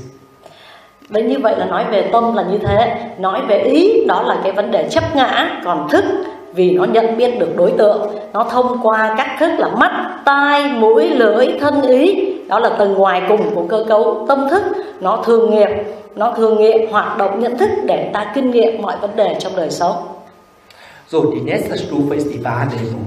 B: Vậy như vậy là nói về tâm là như thế, nói về ý đó là cái vấn đề chấp ngã, còn thức vì nó nhận biết được đối tượng, nó thông qua các thức là mắt, tai, mũi, lưỡi, thân, ý, đó là tầng ngoài cùng của cơ cấu tâm thức, nó thường nghiệm, nó thường nghiệm hoạt động nhận thức để ta kinh nghiệm mọi vấn đề trong đời sống.
C: So, die nächste Stufe ist die Wahrnehmung.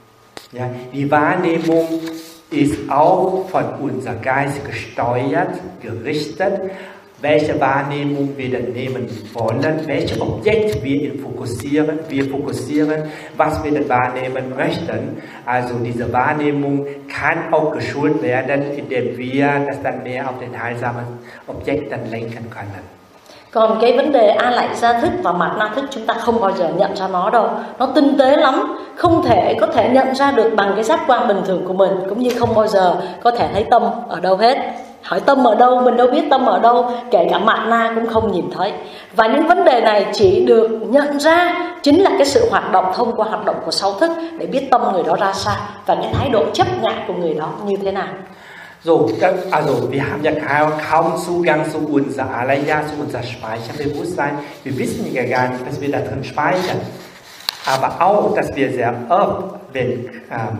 C: Ja, die Wahrnehmung ist auch von unser Geist gesteuert, gerichtet. Welche Wahrnehmung wir dann nehmen wollen, welche Objekte wir fokussieren, wir fokussieren, was wir dann wahrnehmen möchten. Also diese Wahrnehmung kann auch geschult werden, indem wir das dann mehr auf den heilsamen Objekt dann lenken können.
B: Còn cái vấn đề a lại gia thức và mạt na thức chúng ta không bao giờ nhận ra nó đâu. Nó tinh tế lắm, không thể có thể nhận ra được bằng cái giác quan bình thường của mình, cũng như không bao giờ có thể thấy tâm ở đâu hết. Hỏi tâm ở đâu, mình đâu biết tâm ở đâu, kể cả mạt na cũng không nhìn thấy. Và những vấn đề này chỉ được nhận ra chính là cái sự hoạt động thông qua hoạt động của sáu thức để biết tâm người đó ra sao và cái thái độ chấp ngã của người đó như thế nào.
C: So, also wir haben ja kaum Zugang zu unser Alaya, zu unser Speicherbewusstsein. Wir wissen ja gar nicht, was wir da drin speichern. Aber auch, dass wir sehr oft, wenn ähm,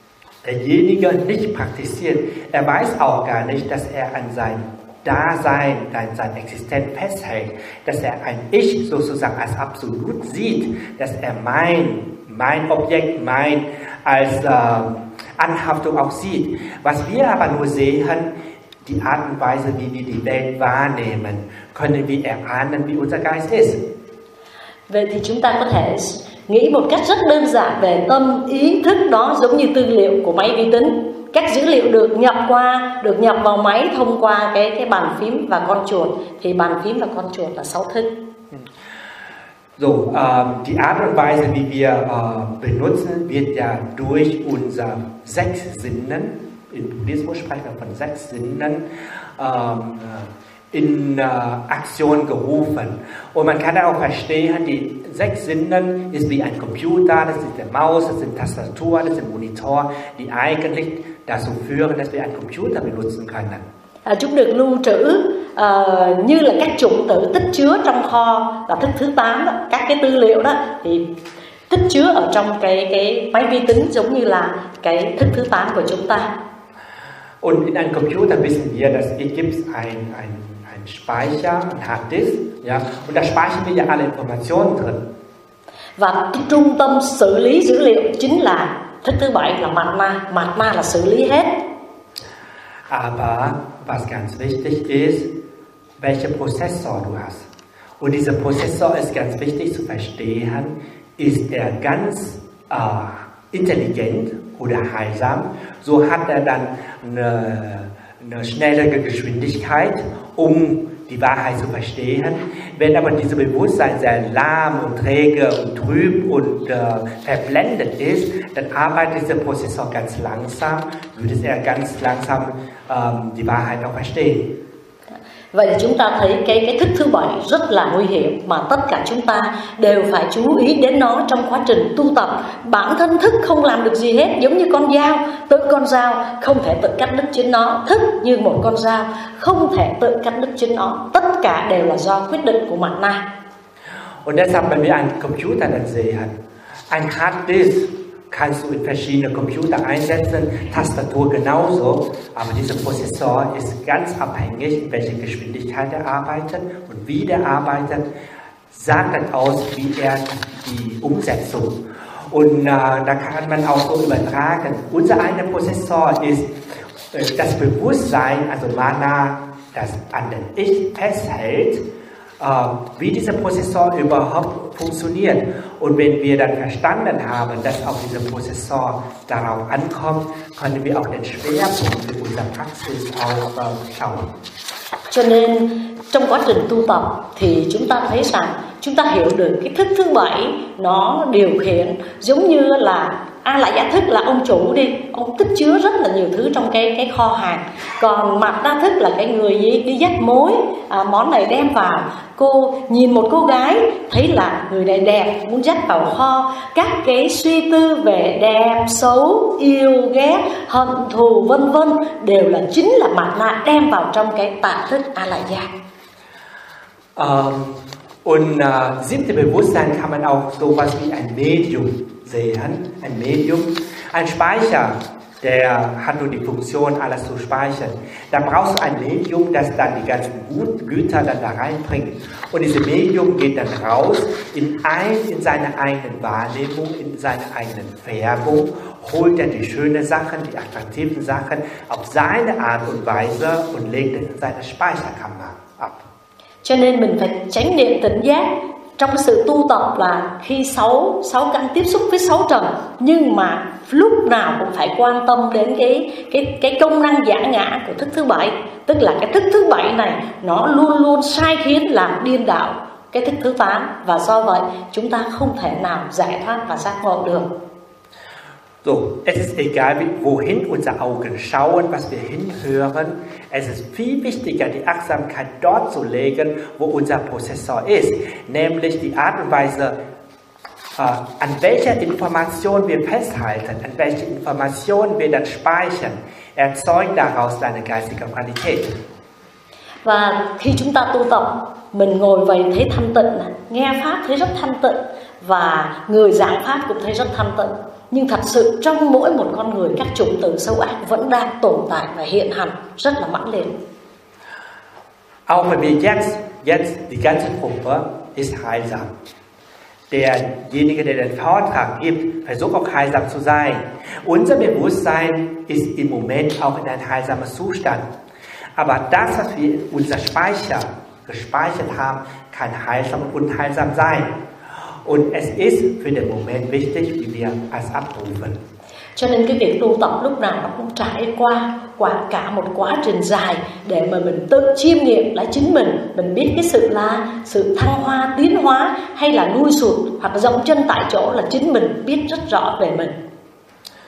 C: derjenige nicht praktiziert, er weiß auch gar nicht, dass er an sein Dasein, an seine Existenz festhält, dass er ein Ich sozusagen als absolut sieht, dass er mein, mein Objekt, mein als äh, Anhaftung auch sieht. Was wir aber nur sehen, die Art und Weise, wie wir die Welt wahrnehmen, können wir erahnen, wie unser Geist ist.
B: Vậy thì chúng ta có thể nghĩ một cách rất đơn giản về tâm ý thức đó, giống như tư liệu của máy vi tính. Các dữ liệu được nhập qua, được nhập vào máy thông qua cái cái bàn phím và con chuột, thì bàn phím và con chuột là sáu thức.
C: So, ähm, die Art und Weise, wie wir äh, benutzen, wird ja durch unser sechs Sinnen, im Buddhismus sprechen wir von sechs Sinnen, ähm, in uh, Aktion gerufen. Und man kann auch verstehen, die sechs Sinnen ist wie ein Computer, das ist die Maus, das sind Tastatur, das sind Monitor, die eigentlich dazu führen, dass wir einen Computer benutzen können.
B: À, chúng được lưu trữ uh, như là các chủng tử tích chứa trong kho là thức thứ tám đó, các cái tư liệu đó thì tích chứa ở trong cái cái máy vi tính giống như là cái thức thứ tám của chúng ta.
C: Und in einem Computer wissen wir, dass es gibt ein, ein, ein Speicher, ein Harddisk, ja, und da speichern wir ja alle Informationen drin.
B: Và trung tâm xử lý dữ liệu chính là thức thứ bảy là mạt na, mạt na là xử lý hết.
C: Aber was ganz wichtig ist, welcher Prozessor du hast. Und dieser Prozessor ist ganz wichtig zu verstehen, ist er ganz äh, intelligent oder heilsam, so hat er dann eine, eine schnellere Geschwindigkeit, um die Wahrheit zu verstehen. Wenn aber dieses Bewusstsein sehr lahm und träge und trüb und äh, verblendet ist, dann arbeitet dieser Prozessor ganz langsam, würde er ganz langsam ähm, die Wahrheit auch verstehen.
B: Vậy thì chúng ta thấy cái cái thức thứ bảy rất là nguy hiểm mà tất cả chúng ta đều phải chú ý đến nó trong quá trình tu tập. Bản thân thức không làm được gì hết, giống như con dao, tự con dao không thể tự cắt đứt chính nó. Thức như một con dao không thể tự cắt đứt chính nó. Tất cả đều là do quyết định của mạt na.
C: Und deshalb, wenn wir einen Computer dann sehen, ein Harddisk kannst du in verschiedene Computer einsetzen, Tastatur genauso, aber dieser Prozessor ist ganz abhängig, in welcher Geschwindigkeit er arbeitet und wie der arbeitet, sagt dann aus, wie er die Umsetzung. Und äh, da kann man auch so übertragen. Unser einer Prozessor ist äh, das Bewusstsein, also Mana, das an den Ich festhält, wie dieser Prozessor überhaupt funktioniert. Und wenn wir dann verstanden haben, dass auch dieser Prozessor darauf ankommt, können wir auch den Schwerpunkt für unsere Praxis auch äh, schauen.
B: Cho nên trong quá trình tu tập thì chúng ta thấy rằng chúng ta hiểu được cái thức thứ bảy nó điều khiển giống như là A Lại Gia Thức là ông chủ đi, ông tích chứa rất là nhiều thứ trong cái cái kho hàng. Còn Mạt Na Thức là cái người đi, đi dắt mối, à, món này đem vào. Cô nhìn một cô gái thấy là người này đẹp, muốn dắt vào kho. Các cái suy tư về đẹp, xấu, yêu, ghét, hận thù vân vân đều là chính là Mạt Na đem vào trong cái tạng thức A Lại Gia.
C: Um, und uh, siebte Bewusstsein kann man auch sowas wie ein Medium sehen, ein Medium, ein Speicher, der hat nur die Funktion, alles zu speichern. Da brauchst du ein Medium, das dann die ganzen Güter dann da reinbringt. Und dieses Medium geht dann raus in, ein, in seine eigene Wahrnehmung, in seine eigene Färbung, holt er die schönen Sachen, die attraktiven Sachen auf seine Art und Weise und legt es in seine Speicherkammer ab.
B: Cho nên mình phải chánh niệm tỉnh giác trong sự tu tập là khi sáu sáu căn tiếp xúc với sáu trần, nhưng mà lúc nào cũng phải quan tâm đến cái cái cái công năng giả ngã của thức thứ bảy, tức là cái thức thứ bảy này nó luôn luôn sai khiến làm điên đảo cái thức thứ tám, và do vậy chúng ta không thể nào giải thoát và giác ngộ được.
C: So, es ist egal, wohin unser Augen schauen, was wir hinhören. Es ist viel wichtiger, die Achtsamkeit dort zu legen, wo unser Prozessor ist. Nämlich die Art und Weise, äh, an welcher Information wir festhalten, an welche Information wir dann speichern, erzeugt daraus eine geistige Qualität.
B: Và khi chúng ta tu tập, mình ngồi vậy thấy thanh tịnh, nghe Pháp thấy rất thanh tịnh, và người giảng Pháp cũng thấy rất thanh tịnh. Nhưng thật sự trong mỗi một con người, các chủng tử sâu ác vẫn đang tồn tại và hiện hành rất là mãnh liệt.
C: Auch wenn wir jetzt, jetzt die ganze Gruppe ist heilsam. Derjenige, der den Vortrag gibt, versucht auch heilsam zu sein. Unser Bewusstsein ist im Moment auch in einem heilsamen Zustand. Aber das, was wir in unser Speicher gespeichert haben, kann heilsam und unheilsam sein. Und es ist für den Moment wichtig, wie wir es abrufen.
B: Cho nên cái việc tu tập lúc nào nó cũng trải qua qua cả một quá trình dài để mà mình tự chiêm nghiệm lại chính mình. Mình biết cái sự là sự thăng hoa, tiến hóa hay là nuôi sụt hoặc là dậm chân tại chỗ là chính mình biết rất rõ về mình.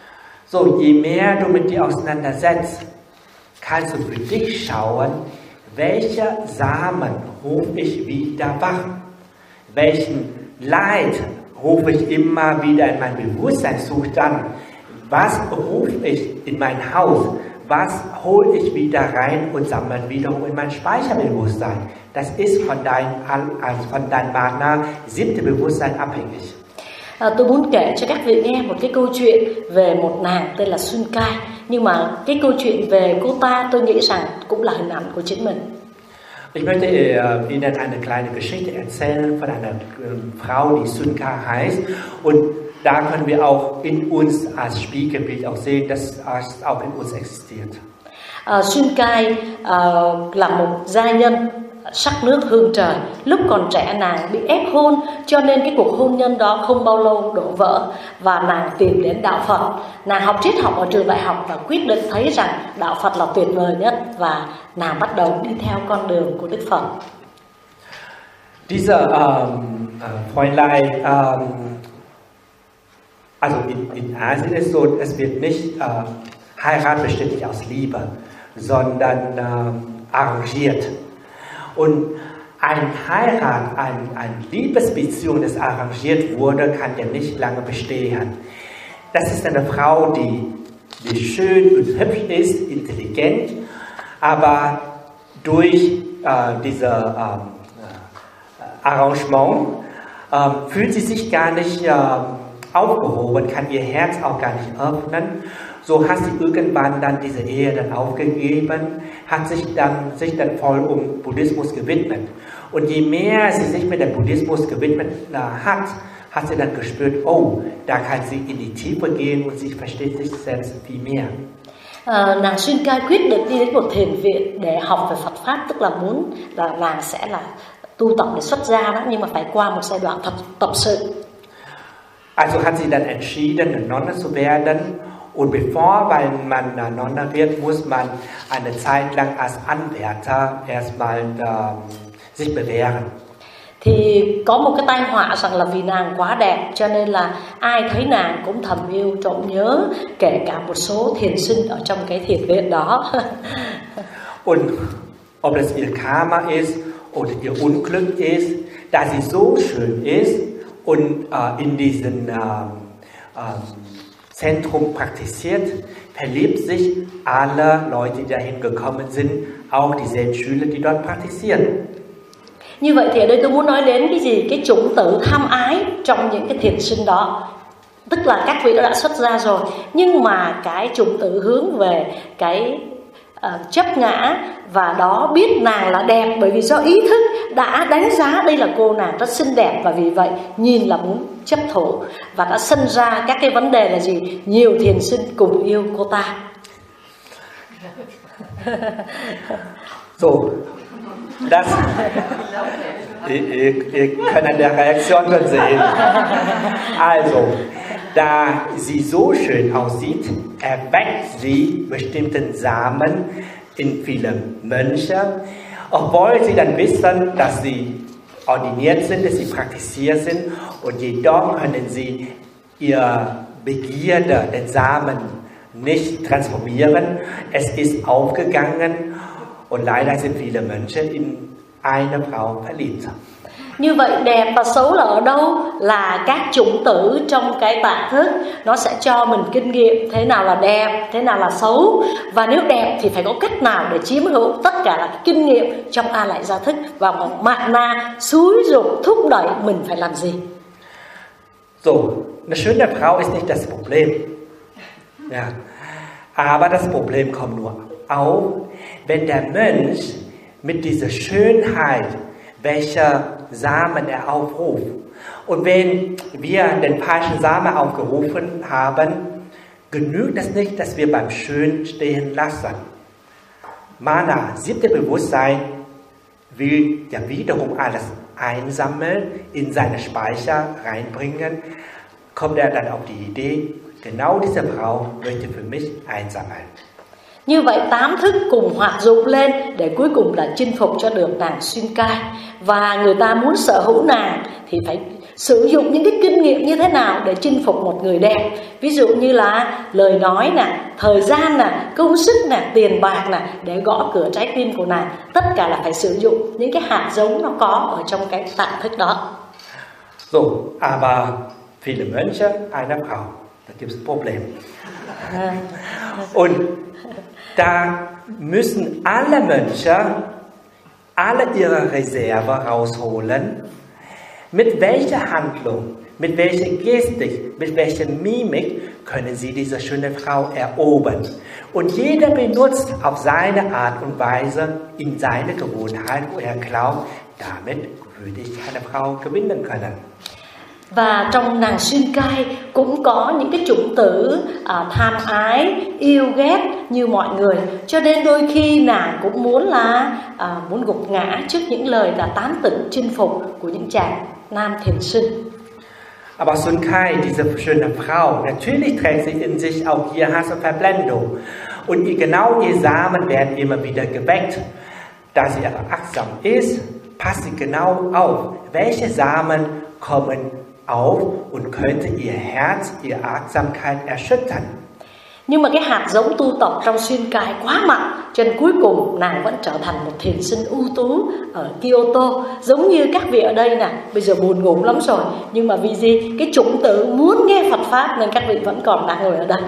C: So, je mehr du mit dir auseinandersetzt, kannst du für dich schauen, welche Samen rufe ich wieder wach? Welchen Leid rufe ich immer wieder in mein Bewusstseinszustand? Was rufe ich in mein Haus? Was hole ich wieder rein und sammle wiederum in mein Speicherbewusstsein? Das ist von deinem also von deinem Magna siebte Bewusstsein abhängig.
B: À, tôi muốn kể cho các vị nghe một cái câu chuyện về một nàng tên là Sun Kai. Nhưng mà cái câu chuyện về cô ta tôi nghĩ rằng cũng là hình ảnh của chính mình.
C: Ich möchte äh, Ihnen eine kleine Geschichte erzählen von einer äh, Frau, die Sun Kai heißt. Und da können wir auch in uns als Spiegelbild auch sehen, dass es auch in uns existiert.
B: Uh, Sun Kai uh, là một gia nhân sắc nước hương trời. Lúc còn trẻ nàng bị ép hôn, cho nên cái cuộc hôn nhân đó không bao lâu đổ vỡ. Và nàng tìm đến đạo Phật. Nàng học triết học ở trường đại học và quyết định thấy rằng đạo Phật là tuyệt vời nhất. Và nàng bắt đầu đi theo con đường của Đức Phật.
C: Diese ähm, Fräulein, ähm, also in, in Asien ist so, es wird nicht äh, Heirat besteht nicht aus Liebe, sondern äh, arrangiert. Und ein Heirat, ein, eine Liebesbeziehung, das arrangiert wurde, kann ja nicht lange bestehen. Das ist eine Frau, die, die schön und hübsch ist, intelligent, aber durch äh, dieses äh, Arrangement äh, fühlt sie sich gar nicht äh, aufgehoben, kann ihr Herz auch gar nicht öffnen. So hat sie irgendwann dann diese Ehe dann aufgegeben, hat sich dann, sich dann voll um Buddhismus gewidmet. Und je mehr sie sich mit dem Buddhismus gewidmet äh, hat, hat sie dann gespürt, oh, da kann sie in die Tiefe gehen und sie versteht sich selbst viel mehr.
B: À, nàng Sun Kai quyết định đi đến một thiền viện để học về Phật pháp, tức là muốn là nàng sẽ là tu tập để xuất gia đó, nhưng mà phải qua một giai đoạn tập tập sự.
C: Also hat sie dann entschieden, eine Nonne zu werden. Und bevor man Nonne wird, muss man eine Zeit lang als Anwärter erstmal äh, sich bewähren.
B: Thì có một cái tai họa rằng là vì nàng quá đẹp cho nên là ai thấy nàng cũng thầm yêu trộm nhớ, kể cả một số thiền sinh ở trong cái thiền viện đó.
C: Und ob es ihr Karma ist oder ihr Unglück ist, da sie so schön ist und äh, in diesen äh, äh, Zentrum praktiziert, verliebt sich alle Leute, die dahin gekommen sind, auch die Zen-Schüler, die dort praktizieren.
B: Như vậy thì ở đây tôi muốn nói đến cái gì? Cái chủng tử tham ái trong những cái thiền sinh đó. Tức là các vị đã xuất gia rồi, nhưng mà cái chủng tử hướng về cái uh, chấp ngã, và đó biết nàng là đẹp bởi vì do ý thức đã đánh giá đây là cô nàng rất xinh đẹp, và vì vậy nhìn là muốn chấp thủ, và đã sinh ra các cái vấn đề là gì? Nhiều thiền sinh cùng yêu cô ta.
C: So, das ihr, ihr, ihr könnt an der Reaktion schon sehen. Also, da sie so schön aussieht, erweckt sie bestimmten Samen in vielen Mönchen, obwohl sie dann wissen, dass sie ordiniert sind, dass sie praktiziert sind, und jedoch können sie ihr Begierde, den Samen, nicht transformieren. Es ist aufgegangen und leider sind viele Mönche in eine Frau verliebt.
B: Như vậy đẹp và xấu là ở đâu? Là các chủng tử trong cái tạng thức nó sẽ cho mình kinh nghiệm thế nào là đẹp, thế nào là xấu. Và nếu đẹp thì phải có cách nào để chiếm hữu. Tất cả là kinh nghiệm trong A Lại Gia Thức, và một mạt na xúi giục thúc đẩy mình phải làm gì.
C: So, eine schöne Frau ist nicht das Problem. Ja. Aber das Problem kommt nur auf, wenn der Mönch mit dieser Schönheit, welche Samen er aufruft. Und wenn wir den falschen Samen aufgerufen haben, genügt es nicht, dass wir beim Schön stehen lassen. Mana, siebte Bewusstsein, will ja wiederum alles einsammeln, in seine Speicher reinbringen, kommt er dann auf die Idee, genau diese Frau möchte für mich einsammeln.
B: Như vậy tám thức cùng hoạt dụng lên để cuối cùng là chinh phục cho được nàng Sun Kai. Và người ta muốn sở hữu nàng thì phải sử dụng những cái kinh nghiệm như thế nào để chinh phục một người đẹp. Ví dụ như là lời nói nè, thời gian nè, công sức nè, tiền bạc nè, để gõ cửa trái tim của nàng. Tất cả là phải sử dụng những cái hạt giống nó có ở trong cái tạng thức đó.
C: So, aber viele Mönche, eine Frau. Da gibt es ein Problem. Und da müssen alle Mönche alle ihre Reserve rausholen. Mit welcher Handlung, mit welcher Gestik, mit welcher Mimik können sie diese schöne Frau erobern? Und jeder benutzt auf seine Art und Weise in seine Gewohnheit, wo er glaubt, damit würde ich eine Frau gewinnen können.
B: Và trong nàng xuyên cai cũng có những cái chủng tử à, tham ái, yêu ghét như mọi người. Cho nên đôi khi nàng cũng muốn là à, muốn gục ngã trước những lời là tán tỉnh chinh phục của những chàng nam thiền sinh.
C: Aber Sun Kai, diese schöne Frau, natürlich trägt sie in sich auch ihr Hass und Verblendung. Und genau ihr Samen werden immer wieder geweckt. Da sie aber achtsam ist, passt sie genau auf, welche Samen kommen auf und könnte ihr Herz, ihre Achtsamkeit erschüttern.
B: Nhưng mà cái hạt giống tu tập trong xuyên cai quá mạnh, cho nên cuối cùng nàng vẫn trở thành một thiền sinh ưu tú ở Kyoto. Giống như các vị ở đây nè, bây giờ buồn ngủ lắm rồi, nhưng mà vì gì? Cái chủng tử muốn nghe Phật Pháp nên các vị vẫn còn đang ngồi ở đây.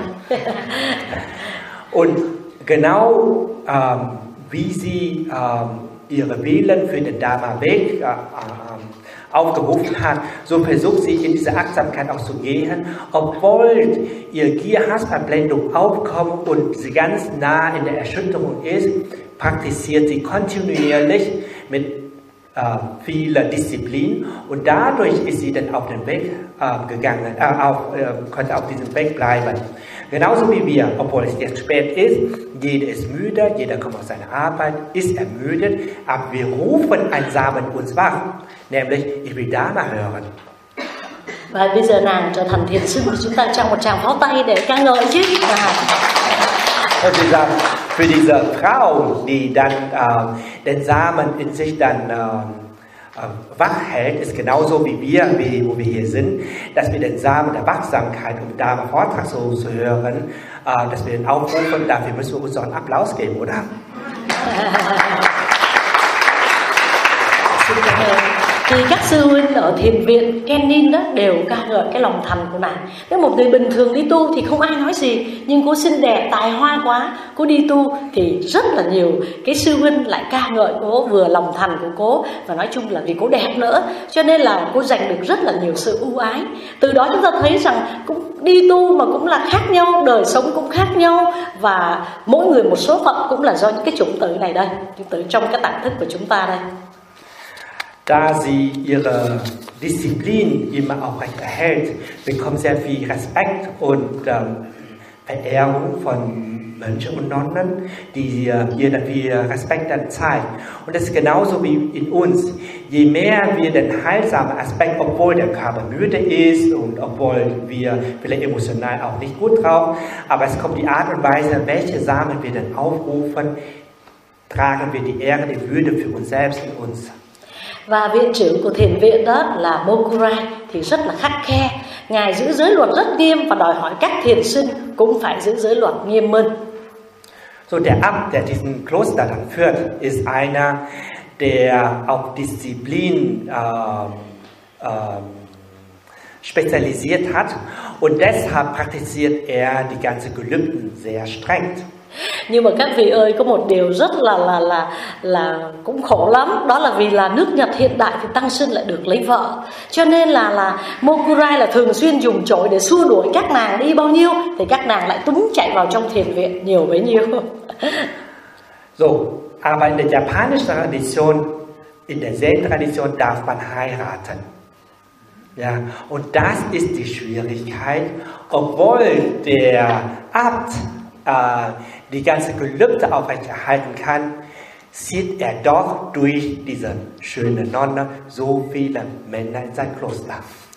C: Und genau um, wie sie um, ihre Willen für den Dharma-Weg uh, um, aufgerufen hat, so versucht sie in diese Achtsamkeit auch zu gehen, obwohl ihr Gier-Hass-Verblendung aufkommt und sie ganz nah in der Erschütterung ist, praktiziert sie kontinuierlich mit äh, vieler Disziplin und dadurch ist sie dann auf den Weg äh, gegangen, äh, auf, äh, konnte auf diesem Weg bleiben. Genauso wie wir, obwohl es jetzt spät ist, jeder ist müde, jeder kommt aus seiner Arbeit, ist ermüdet, aber wir rufen einen Samen uns wach, nämlich ich will Dharma hören.
B: Và bây giờ nàng trở thành thiền sinh của chúng ta trong một tràng pháo tay để ca ngợi chứ.
C: Und dieser, für diese Frau, die dann äh, den Samen in sich dann äh, äh, wach hält, ist genauso wie wir, wie, wo wir hier sind, dass wir den Samen der Wachsamkeit, um Dharma Vortrag so zu hören, äh, dass wir den aufrufen, dafür müssen wir uns doch einen Applaus geben, oder?
B: Thì các sư huynh ở thiền viện Kenin đó đều ca ngợi cái lòng thành của nàng. Nếu một người bình thường đi tu thì không ai nói gì, nhưng cô xinh đẹp, tài hoa quá, cô đi tu thì rất là nhiều cái sư huynh lại ca ngợi cô, vừa lòng thành của cô và nói chung là vì cô đẹp nữa, cho nên là cô giành được rất là nhiều sự ưu ái. Từ đó chúng ta thấy rằng cũng đi tu mà cũng là khác nhau, đời sống cũng khác nhau và mỗi người một số phận cũng là do những cái chủng tử này đây, chủng tử trong cái tạng thức của chúng ta đây.
C: Da sie ihre Disziplin immer aufrecht erhält, bekommt sehr viel Respekt und ähm, Verehrung von Mönchen und Nonnen, die äh, ihr dann viel Respekt dann zeigen. Und das ist genauso wie in uns. Je mehr wir den heilsamen Aspekt, obwohl der Körper müde ist und obwohl wir vielleicht emotional auch nicht gut drauf, aber es kommt die Art und Weise, welche Samen wir dann aufrufen, tragen wir die Ehre, die Würde für uns selbst in uns.
B: Và viện trưởng của thiền viện đó là Mokurai thì rất là khắt khe. Ngài giữ giới luật rất nghiêm và đòi hỏi các thiền sinh cũng phải giữ giới luật nghiêm minh.
C: So der Abt, der diesen Kloster dann führt, ist einer, der auf Disziplin äh, äh, spezialisiert hat und deshalb praktiziert er die ganze Gelübden sehr streng.
B: Nhưng mà các vị ơi, có một điều rất là là là là cũng khổ lắm, đó là vì là nước Nhật hiện đại thì tăng sinh lại được lấy vợ, cho nên là là Mokurai là thường xuyên dùng chổi để xua đuổi các nàng đi bao nhiêu thì các nàng lại túm chạy vào trong thiền viện nhiều bấy nhiêu.
C: So, aber in der japanischen Tradition, in der Zen-Tradition darf man heiraten. Ja, und das ist die Schwierigkeit, obwohl der Abt äh, die ganze Gelübde aufrechterhalten kann, zieht er doch durch diese schöne Nonne so viele Männer in sein Kloster.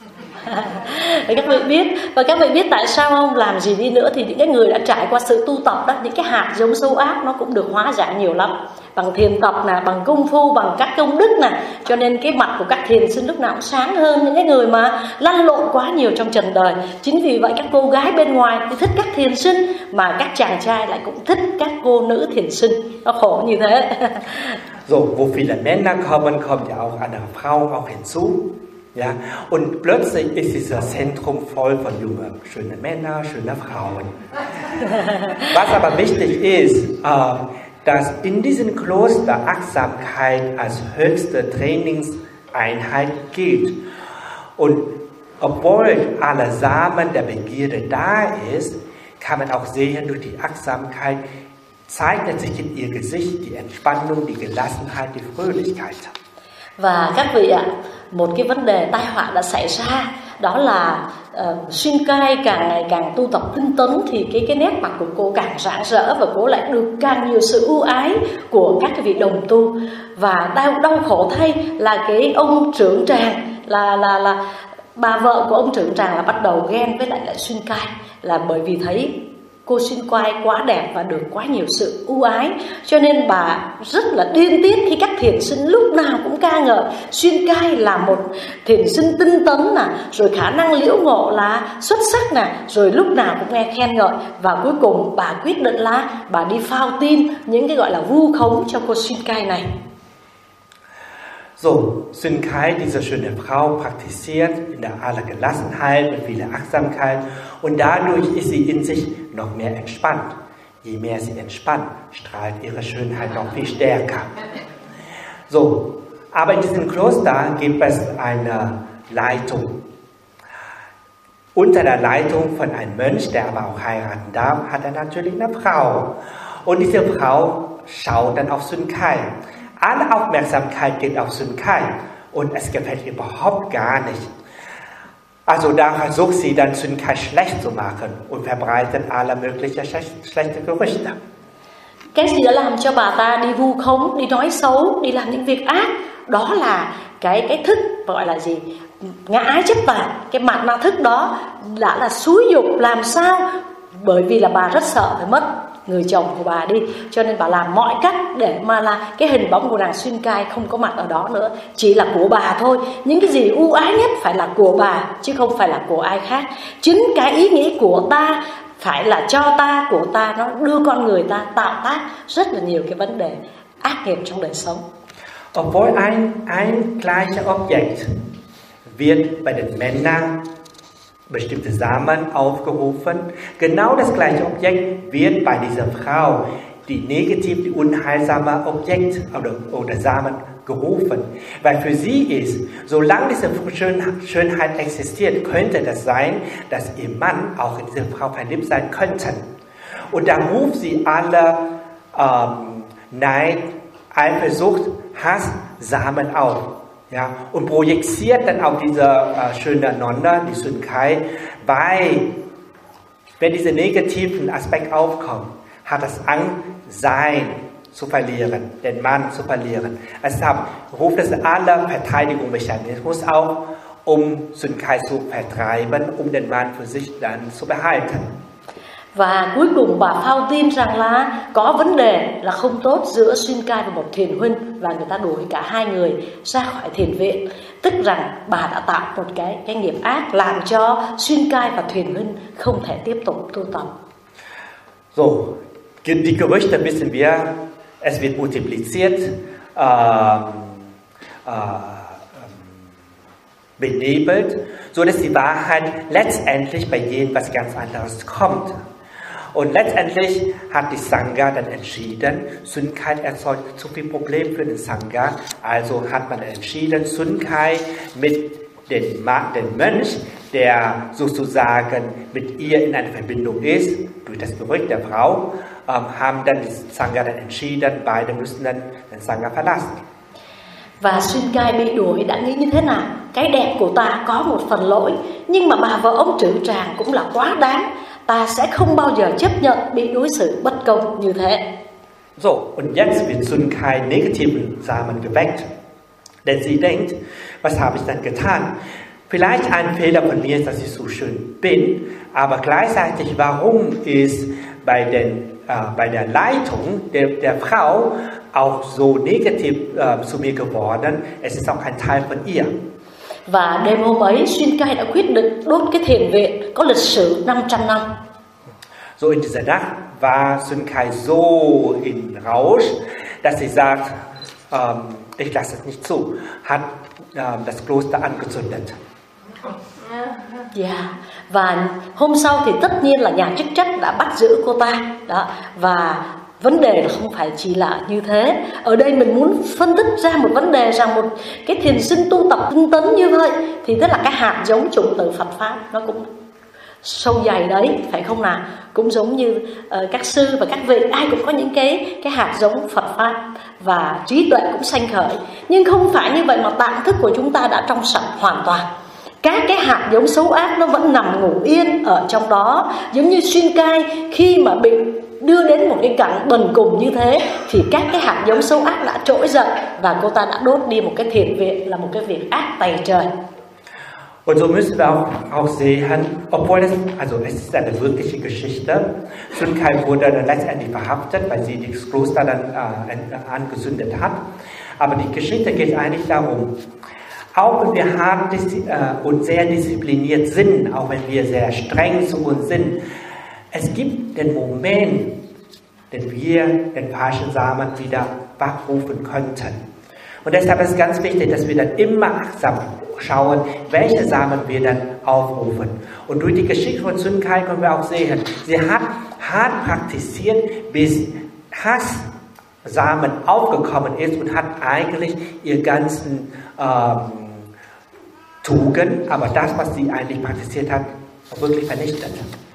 B: Các vị biết, và các vị biết tại sao không? Làm gì đi nữa thì những cái người đã trải qua sự tu tập đó, những cái hạt giống sâu ác nó cũng được hóa giải nhiều lắm. bằng thiền tập nè, bằng công phu, bằng các công đức nè, cho nên cái mặt của các thiền sinh lúc nào cũng sáng hơn những cái người mà lăn lộn quá nhiều trong trần đời. Chính vì vậy các cô gái bên ngoài thì thích các thiền sinh, mà các chàng trai lại cũng thích các cô nữ thiền sinh. Nó khổ như thế.
C: So, wo viele Männer kommen, kommt ja auch eine Frau auch hinzu. Ja, und plötzlich ist dieses Zentrum voll von jungen, schönen Männern, schönen Frauen. Was aber wichtig ist, äh, dass in diesem Kloster Achtsamkeit als höchste Trainingseinheit gilt. Und obwohl alle Samen der Begierde da ist, kann man auch sehen, durch die Achtsamkeit zeichnet sich in ihr Gesicht die Entspannung, die Gelassenheit, die Fröhlichkeit.
B: Và các vị ạ, một cái vấn đề tai họa đã xảy ra, đó là uh, Xuyên Cai càng ngày càng tu tập tinh tấn thì cái cái nét mặt của cô càng rạng rỡ, và cô lại được càng nhiều sự ưu ái của các cái vị đồng tu. Và đau đau khổ thay là cái ông trưởng tràng, là là là bà vợ của ông trưởng tràng là bắt đầu ghen với lại lại Xuyên Cai, là bởi vì thấy cô Xuyên Cai quá đẹp và được quá nhiều sự ưu ái, cho nên bà rất là điên tiết khi các thiền sinh lúc nào cũng ca ngợi Xuyên Cai là một thiền sinh tinh tấn nè, rồi khả năng liễu ngộ là xuất sắc nè, rồi lúc nào cũng nghe khen ngợi. Và cuối cùng bà quyết định là bà đi phao tin những cái gọi là vu khống cho cô Xuyên Cai này.
C: So, Xuyên Cai, diese schöne Frau, praktiziert in der aller Gelassenheit, mit vieler Achtsamkeit, und dadurch ist sie in sich noch mehr entspannt. Je mehr sie entspannt, strahlt ihre Schönheit noch viel stärker. So, aber in diesem Kloster gibt es eine Leitung. Unter der Leitung von einem Mönch, der aber auch heiraten darf, hat er natürlich eine Frau. Und diese Frau schaut dann auf Xuyên Cai. Alle Aufmerksamkeit geht auf Xuyên Cai und es gefällt ihr überhaupt gar nicht. Also da versucht sie dann Xuyên Cai schlecht zu machen und verbreitet alle möglichen schlechte Gerüchte.
B: Cái gì đã làm cho bà ta đi vu khống, đi nói xấu, đi làm những việc ác, đó là cái cái thức gọi là gì? Ngã ái chấp tà. Cái mặt na thức đó đã là xúi dục làm sao? Bởi vì là bà rất sợ phải mất người chồng của bà đi, cho nên bà làm mọi cách để mà là cái hình bóng của nàng Xuyên Cai không có mặt ở đó nữa, chỉ là của bà thôi. Những cái gì ưu ái nhất phải là của bà, chứ không phải là của ai khác. Chính cái ý nghĩ của ta phải là cho ta, của ta, nó đưa con người ta tạo tác rất là nhiều cái vấn đề ác nghiệp trong đời sống.
C: Obwohl ein, ein gleicher Objekt wird bei den Männern bestimmte Samen aufgerufen. Genau das gleiche Objekt wird bei dieser Frau, die negativ, die unheilsame Objekt oder, oder Samen gerufen. Weil für sie ist, solange diese Schönheit existiert, könnte das sein, dass ihr Mann auch in diese Frau verliebt sein könnte. Und da ruft sie alle ähm, Neid, Eifersucht, Hass, Samen auf. Ja, und projiziert dann auf diese äh, schöne Nonne, die Xuyên Cai, weil, wenn dieser negativen Aspekt aufkommt, hat es Angst, sein zu verlieren, den Mann zu verlieren. Deshalb ruft es alle Verteidigungsmechanismus auf, um Xuyên Cai zu vertreiben, um den Mann für sich dann zu behalten.
B: Và cuối cùng bà phao tin rằng là có vấn đề là không tốt giữa Xuyên Cai và một thiền huynh, và người ta đuổi cả hai người ra khỏi thiền viện. Tức rằng bà đã tạo một cái cái nghiệp ác làm cho Xuyên Cai và thiền huynh không thể tiếp tục tu tập.
C: So, die Gerüchte wissen wir, es wird multipliziert, äh, äh, benebelt, so dass die Wahrheit letztendlich bei jedem was ganz anderes kommt. Und letztendlich hat die Sangha dann entschieden, Xuyên Cai erzeugt zu viel Problem für den Sangha, also hat man entschieden, Xuyên Cai mit dem den Mönch, der sozusagen mit ihr in einer Verbindung ist, durch das Gerücht der Frau, ähm, haben dann die Sangha dann entschieden, beide müssen dann den Sangha verlassen.
B: Và Xuyên Cai bị đuổi đã nghĩ như thế nào? Cái đẹp của ta có một phần lỗi, nhưng mà bà vợ ông trưởng tràng cũng là quá đáng. Ta sẽ không bao giờ chấp nhận bị đối xử bất công như thế.
C: So, und jetzt wird Xuyên Cai negativen Samen geweckt. Denn sie denkt, was habe ich dann getan? Vielleicht ein Fehler von mir ist, dass ich so schön bin, aber gleichzeitig, warum ist bei den uh, bei der Leitung der, der Frau auch so negativ uh, zu mir geworden. Es ist auch ein Teil von ihr.
B: Và đêm hôm ấy Xuyên Cai đã quyết định đốt cái thiền viện có lịch sử năm trăm năm.
C: So in dieser Nacht war Sun Kai so in Rausch, dass sie sagt, ähm, ich lasse es nicht zu, hat ähm, das Kloster angezündet.
B: Yeah. Và hôm sau thì tất nhiên là nhà chức trách đã bắt giữ cô ta đó. Và vấn đề là không phải chỉ là như thế. Ở đây mình muốn phân tích ra một vấn đề rằng một cái thiền sinh tu tập tinh tấn như vậy thì tức là cái hạt giống chủng tử Phật Pháp nó cũng sâu dày đấy, phải không nào? Cũng giống như uh, các sư và các vị, ai cũng có những cái cái hạt giống Phật Pháp và trí tuệ cũng sanh khởi. Nhưng không phải như vậy mà tạng thức của chúng ta đã trong sạch hoàn toàn. Các cái hạt giống xấu ác nó vẫn nằm ngủ yên ở trong đó. Giống như Xuyên Cai khi mà bị đưa đến một cái cảnh bần cùng như thế thì các cái hạt giống xấu ác đã trỗi dậy và cô ta đã đốt đi một cái thiền viện, là một cái việc ác tày trời.
C: Und so müssen wir auch, auch sehen, obwohl es, also es ist eine wirkliche Geschichte, Sun Kai wurde dann letztendlich verhaftet, weil sie das Kloster dann äh, angezündet hat. Aber die Geschichte geht eigentlich darum, auch wenn wir hart äh, und sehr diszipliniert sind, auch wenn wir sehr streng zu uns sind, es gibt den Moment, den wir den falschen Samen wieder wachrufen könnten. Und deshalb ist es ganz wichtig, dass wir dann immer achtsam schauen, welche Samen wir dann aufrufen. Und durch die Geschichte von Sun Kai können wir auch sehen, sie hat hart praktiziert, bis Hasssamen aufgekommen ist und hat eigentlich ihr ganzen ähm, Tugend, aber das, was sie eigentlich praktiziert hat, wirklich vernichtet.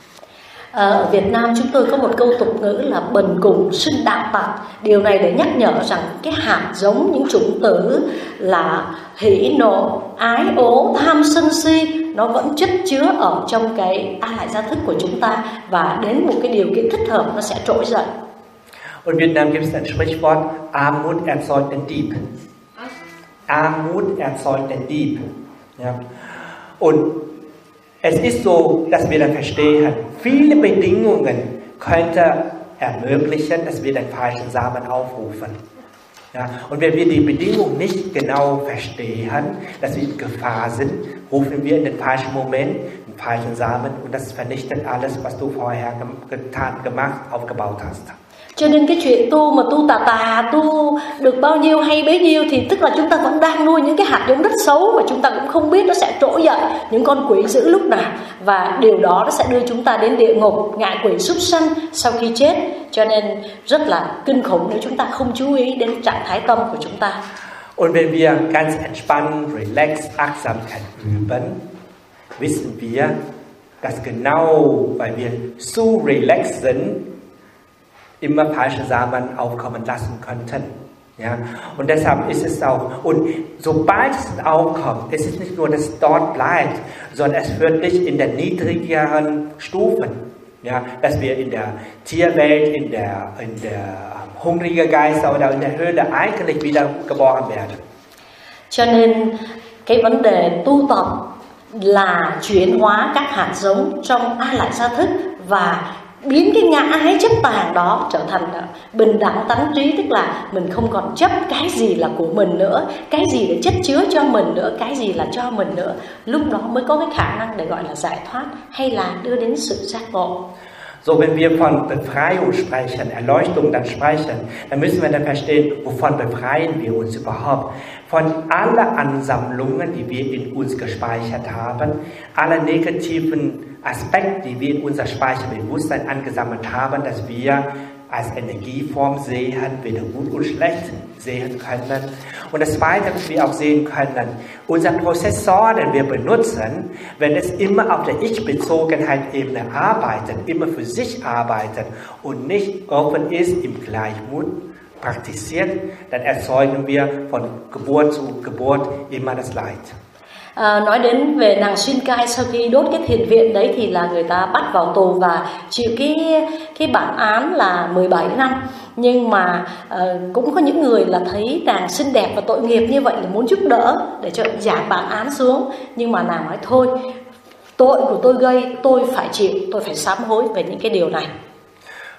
B: Ở Việt Nam chúng tôi có một câu tục ngữ là bần cùng sinh đạo tặc. Điều này để nhắc nhở rằng cái hạt giống, những chủng tử là hỉ nộ, ái ố, tham sân si nó vẫn chất chứa ở trong cái a lại gia thức của chúng ta, và đến một cái điều kiện thích hợp nó sẽ trỗi dậy.
C: Und in Vietnam gibt es ein Sprichwort: Armut erzeugt den Dieb. Armut erzeugt den Dieb. Ja. Und es ist so, dass wir dann verstehen, viele Bedingungen könnte ermöglichen, dass wir den falschen Samen aufrufen. Ja, und wenn wir die Bedingungen nicht genau verstehen, dass wir in Gefahr sind, rufen wir in den falschen Moment den falschen Samen und das vernichtet alles, was du vorher getan, gemacht, aufgebaut hast.
B: Cho nên cái chuyện tu mà tu tà tà, tu được bao nhiêu hay bấy nhiêu thì tức là chúng ta vẫn đang nuôi những cái hạt giống rất xấu, và chúng ta cũng không biết nó sẽ trỗi dậy những con quỷ dữ lúc nào, và điều đó nó sẽ đưa chúng ta đến địa ngục, ngạ quỷ súc sanh sau khi chết. Cho nên rất là kinh khủng nếu chúng ta không chú ý đến trạng thái tâm của chúng ta.
C: Und wenn wir ganz entspannt, relax, Achtsamkeit üben, wissen wir, dass genau weil wir zu relax sind, immer falsche Samen aufkommen lassen könnten. Ja? Und deshalb ist es auch, und sobald es aufkommt, ist es nicht nur, dass es dort bleibt, sondern es führt dich in der niedrigeren Stufen. Ja? Dass wir in der Tierwelt, in der, in der hungrige Geister oder in der Höhle eigentlich wieder geboren werden.
B: Cho nên cái vấn đề tu tập là chuyển hóa các hạt giống trong a lại gia thức và biến cái ngã ái chấp tàng đó trở thành bình đẳng tánh trí, tức là mình không còn chấp cái gì là của mình nữa, cái gì để chất chứa cho mình nữa, cái gì là cho mình nữa. Lúc đó mới có cái khả năng để gọi là giải thoát hay là đưa đến sự giác ngộ.
C: So, wenn wir von Befreiung sprechen, Erleuchtung dann sprechen, dann müssen wir dann verstehen, wovon befreien wir uns überhaupt? Von aller Ansammlungen, die wir in uns gespeichert haben, alle negativen Aspekte, die wir in unser Speicherbewusstsein angesammelt haben, dass wir als Energieform sehen, weder gut und schlecht sehen können. Und das Zweite, was wir auch sehen können, unser Prozessor, den wir benutzen, wenn es immer auf der Ich-Bezogenheit-Ebene arbeitet, immer für sich arbeitet und nicht offen ist, im Gleichmut praktiziert, dann erzeugen wir von Geburt zu Geburt immer das Leid.
B: À, nói đến về nàng Xuyên Cai, sau khi đốt cái thiền viện đấy thì là người ta bắt vào tù và chịu cái cái bản án là mười bảy năm. Nhưng mà uh, cũng có những người là thấy nàng xinh đẹp và tội nghiệp như vậy là muốn giúp đỡ để cho giảm bản án xuống. Nhưng mà nàng nói thôi, tội của tôi gây tôi phải chịu, tôi phải sám hối về những cái điều này.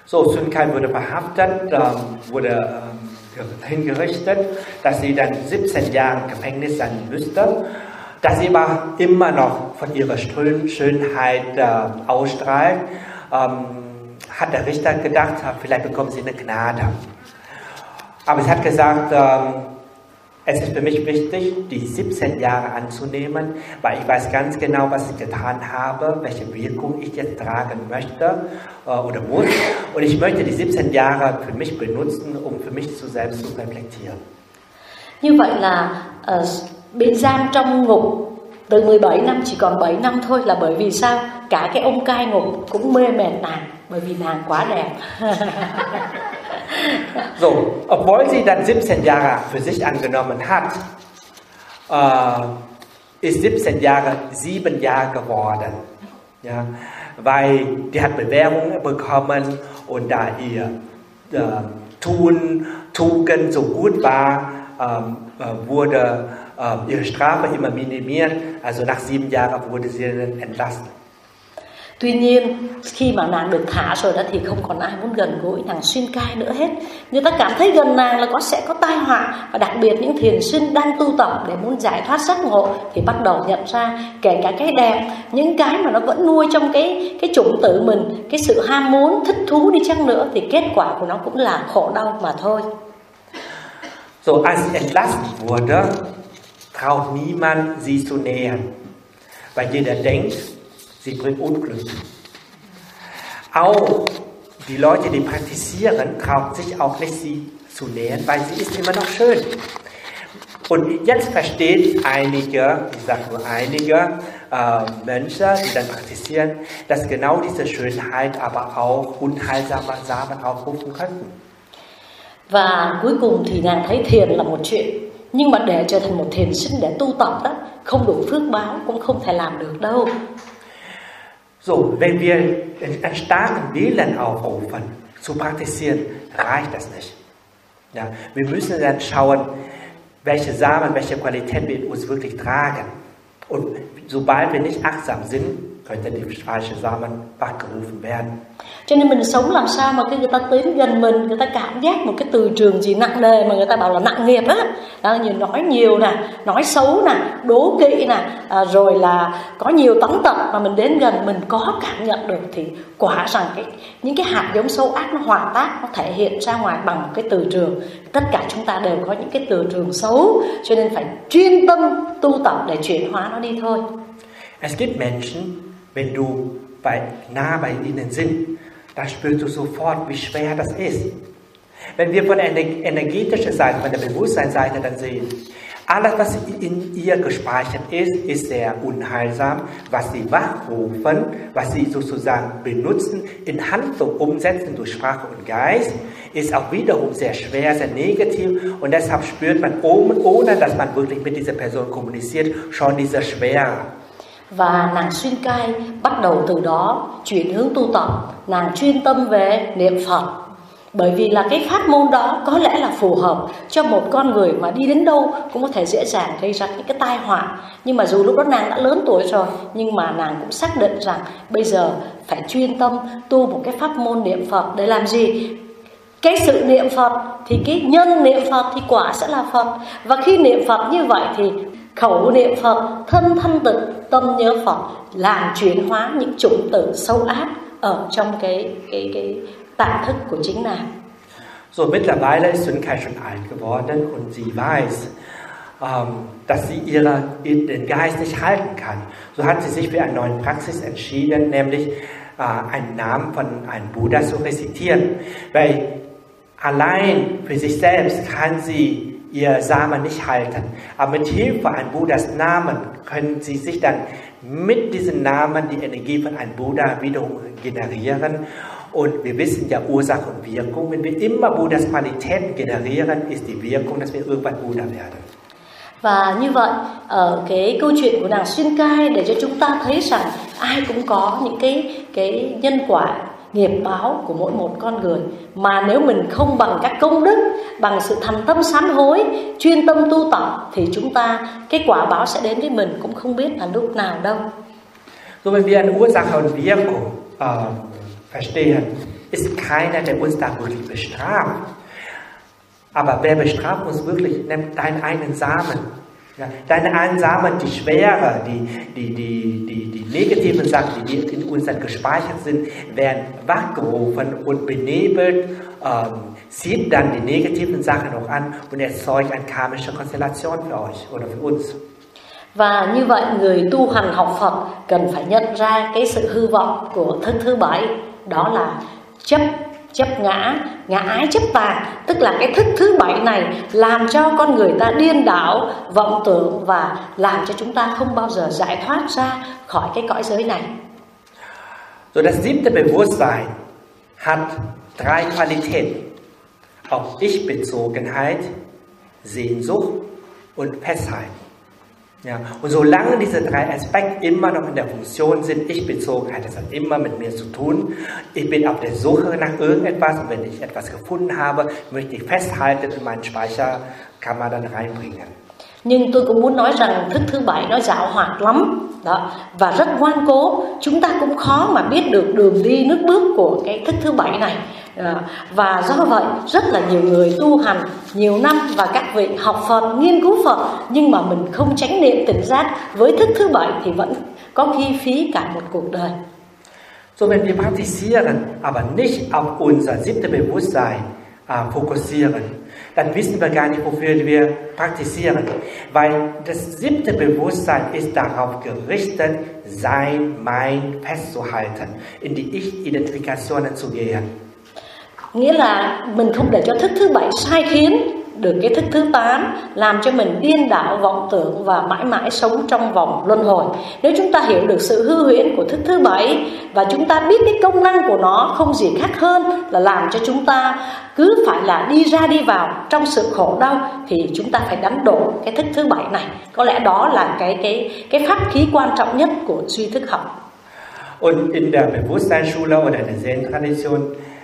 C: So, Sun Kai wurde verhaftet, ähm, wurde ähm, hingerichtet, dass sie dann siebzehn Jahre Gefängnis sein müsste, dass sie aber immer noch von ihrer Schönheit äh, ausstrahlt. Ähm, hat der Richter gedacht, vielleicht bekommen sie eine Gnade. Aber sie hat gesagt, ähm, es ist für mich wichtig, die siebzehn Jahre anzunehmen, weil ich weiß ganz genau, was ich getan habe, welche Wirkung ich jetzt tragen möchte äh, oder muss. Und ich möchte die siebzehn Jahre für mich benutzen, um für mich zu selbst zu reflektieren.
B: Như vậy là uh, bị giam trong ngục từ mười bảy năm chỉ còn bảy năm thôi là bởi vì sao? Cả cái ông cai ngục cũng mê mệt nàng, bởi vì nàng quá đẹp.
C: So, obwohl sie dann siebzehn Jahre für sich angenommen hat, äh, ist siebzehn Jahre sieben Jahre geworden. Ja, weil die hat Bewährung bekommen und da ihr äh, Tun, Tugend so gut war, ähm, äh, wurde äh, ihre Strafe immer minimiert. Also nach sieben Jahren wurde sie dann entlassen.
B: Tuy nhiên khi mà nàng được thả rồi đó thì không còn ai muốn gần gũi nàng Xuyên Cai nữa hết. Người ta cảm thấy gần nàng là có sẽ có tai họa, và đặc biệt những thiền sinh đang tu tập để muốn giải thoát giác ngộ thì bắt đầu nhận ra kể cả cái đẹp, những cái mà nó vẫn nuôi trong cái cái chủng tử mình, cái sự ham muốn thích thú đi chăng nữa thì kết quả của nó cũng là khổ đau mà thôi.
C: So, als sie entlassen wurde, traut niemand sie zu nähern, weil jeder denkt, sie bringt Unglück. Auch die Leute, die praktizieren, trauen sich auch nicht, sie zu nähern, weil sie ist immer noch schön. Und jetzt versteht einige, ich sage nur einige äh, Mönche, die dann praktizieren, dass genau diese Schönheit aber auch unheilsame Samen aufrufen könnten.
B: Và cuối cùng thì nàng thấy thiền là một chuyện, nhưng mà để trở thành một thiền sinh để tu tập đó, không đủ phước báo cũng không thể làm được đâu.
C: So, wenn wir einen starken Willen aufrufen, zu praktizieren, reicht das nicht. Ja, wir müssen dann schauen, welche Samen, welche Qualität wir uns wirklich tragen. Und sobald wir nicht achtsam sind, könnte die falsche Samen wachgerufen werden.
B: Cho nên mình sống làm sao mà khi người ta đến gần mình, người ta cảm giác một cái từ trường gì nặng nề mà người ta bảo là nặng nghiệp á, đó, như nói nhiều nè, nói xấu nè, đố kỵ nè, à, rồi là có nhiều tấn tật mà mình đến gần mình có cảm nhận được thì quả rằng cái những cái hạt giống xấu ác nó hòa tác, nó thể hiện ra ngoài bằng một cái từ trường. Tất cả chúng ta đều có những cái từ trường xấu, cho nên phải chuyên tâm tu tập để chuyển hóa nó đi thôi.
C: Es gibt Menschen, wenn du bei, nah bei ihnen sind, da spürst du sofort, wie schwer das ist. Wenn wir von der energetischen Seite, von der Bewusstseinsseite dann sehen, alles, was in ihr gespeichert ist, ist sehr unheilsam. Was sie wachrufen, was sie sozusagen benutzen, in Handlung umsetzen durch Sprache und Geist, ist auch wiederum sehr schwer, sehr negativ. Und deshalb spürt man, ohne dass man wirklich mit dieser Person kommuniziert, schon diese Schwere.
B: Và nàng Xuyên Cai bắt đầu từ đó chuyển hướng tu tập, nàng chuyên tâm về niệm Phật. Bởi vì là cái pháp môn đó có lẽ là phù hợp cho một con người mà đi đến đâu cũng có thể dễ dàng gây ra những cái tai họa. Nhưng mà dù lúc đó nàng đã lớn tuổi rồi, nhưng mà nàng cũng xác định rằng bây giờ phải chuyên tâm tu một cái pháp môn niệm Phật để làm gì? Cái sự niệm Phật thì cái nhân niệm Phật thì quả sẽ là Phật. Và khi niệm Phật như vậy thì khẩu niệm Phật, thân thanh tịnh, tâm nhớ Phật, làm chuyển hóa những chủng tử sâu ác ở trong cái cái cái tạng thức của chính nàng.
C: So, mittlerweile ist Sun Kai schon alt geworden und sie weiß, ähm, dass sie ihre, den Geist nicht halten kann. So hat sie sich für eine neue Praxis entschieden, nämlich äh, einen Namen von einem Buddha zu rezitieren. Weil allein für sich selbst kann sie ihr Samen nicht halten. Aber mit Hilfe eines Buddhas Namen können sie sich dann mit diesem Namen die Energie von einem Buddha wiederum generieren. Und wir wissen ja Ursache und Wirkung. Wenn wir immer Buddhas Qualitäten generieren, ist die Wirkung, dass wir irgendwann Buddha werden.
B: Và như vậy, ở cái câu chuyện của nàng Xuyên Cai để cho chúng ta thấy rằng ai cũng có những cái cái nhân quả nghiệp báo của mỗi một con người, mà nếu mình không bằng các công đức, bằng sự thành tâm sám hối, chuyên tâm tu tập thì chúng ta cái quả báo sẽ đến với mình cũng không biết là lúc nào đâu.
C: So, wenn wir eine Ursache und Wirkung äh, verstehen, ist keiner, der uns da wirklich bestraft. Aber wer bestraft uns wirklich, nimmt deinen eigenen Samen. Ja, deine einen Samen, die schwere, die, die, die, die, die negativen Sachen, die in uns dann gespeichert sind, werden wachgerufen und benebelt, ähm, sieht dann die negativen Sachen noch an und erzeugt eine karmische Konstellation für euch oder für uns.
B: Và như vậy người tu hành học Phật cần phải nhận ra cái sự hư vọng của thức thứ bảy, đó là chấp, chấp ngã, ngã ái chấp tà, tức là cái thức thứ bảy này làm cho con người ta điên đảo, vọng tưởng và làm cho chúng ta không bao giờ giải thoát ra khỏi cái cõi giới này.
C: So, das siebte Bewusstsein hat drei Qualitäten: auf Ich-Bezogenheit, Sehnsucht und Festhalten. Ja, und solange diese drei Aspekte immer noch in der Funktion sind, Ich-Bezogenheit, das hat immer mit mir zu tun. Ich bin auf der Suche nach irgendetwas und wenn ich etwas gefunden habe, möchte ich festhalten und meinen Speicherkammer dann reinbringen.
B: Nhưng tôi cũng muốn nói rằng thức thứ bảy nó dạo hoạt lắm đó, và rất ngoan cố. Chúng ta cũng khó mà biết được đường đi nước bước của cái thức thứ bảy này. À, và do vậy rất là nhiều người tu hành nhiều năm và các vị học Phật, nghiên cứu Phật, nhưng mà mình không chánh niệm tỉnh giác với thức thứ bảy thì vẫn có khi phí cả một cuộc đời.
C: So, wenn wir praktizieren, aber nicht auf unser siebte Bewusstsein äh, fokussieren, dann wissen wir gar nicht, wofür wir praktizieren. Weil das siebte Bewusstsein ist darauf gerichtet, sein, mein festzuhalten, in die Ich-Identifikationen zu gehen.
B: Nghĩa là mình không để cho thức thứ bảy sai khiến được cái thức thứ tám, làm cho mình điên đảo, vọng tưởng và mãi mãi sống trong vòng luân hồi. Nếu chúng ta hiểu được sự hư huyễn của thức thứ bảy và chúng ta biết cái công năng của nó không gì khác hơn là làm cho chúng ta cứ phải là đi ra đi vào trong sự khổ đau, thì chúng ta phải đánh đổ cái thức thứ bảy này. Có lẽ đó là cái cái cái pháp khí quan trọng nhất của duy thức học.
C: Und in der Bewusstseinsschule oder der Zen-Tradition,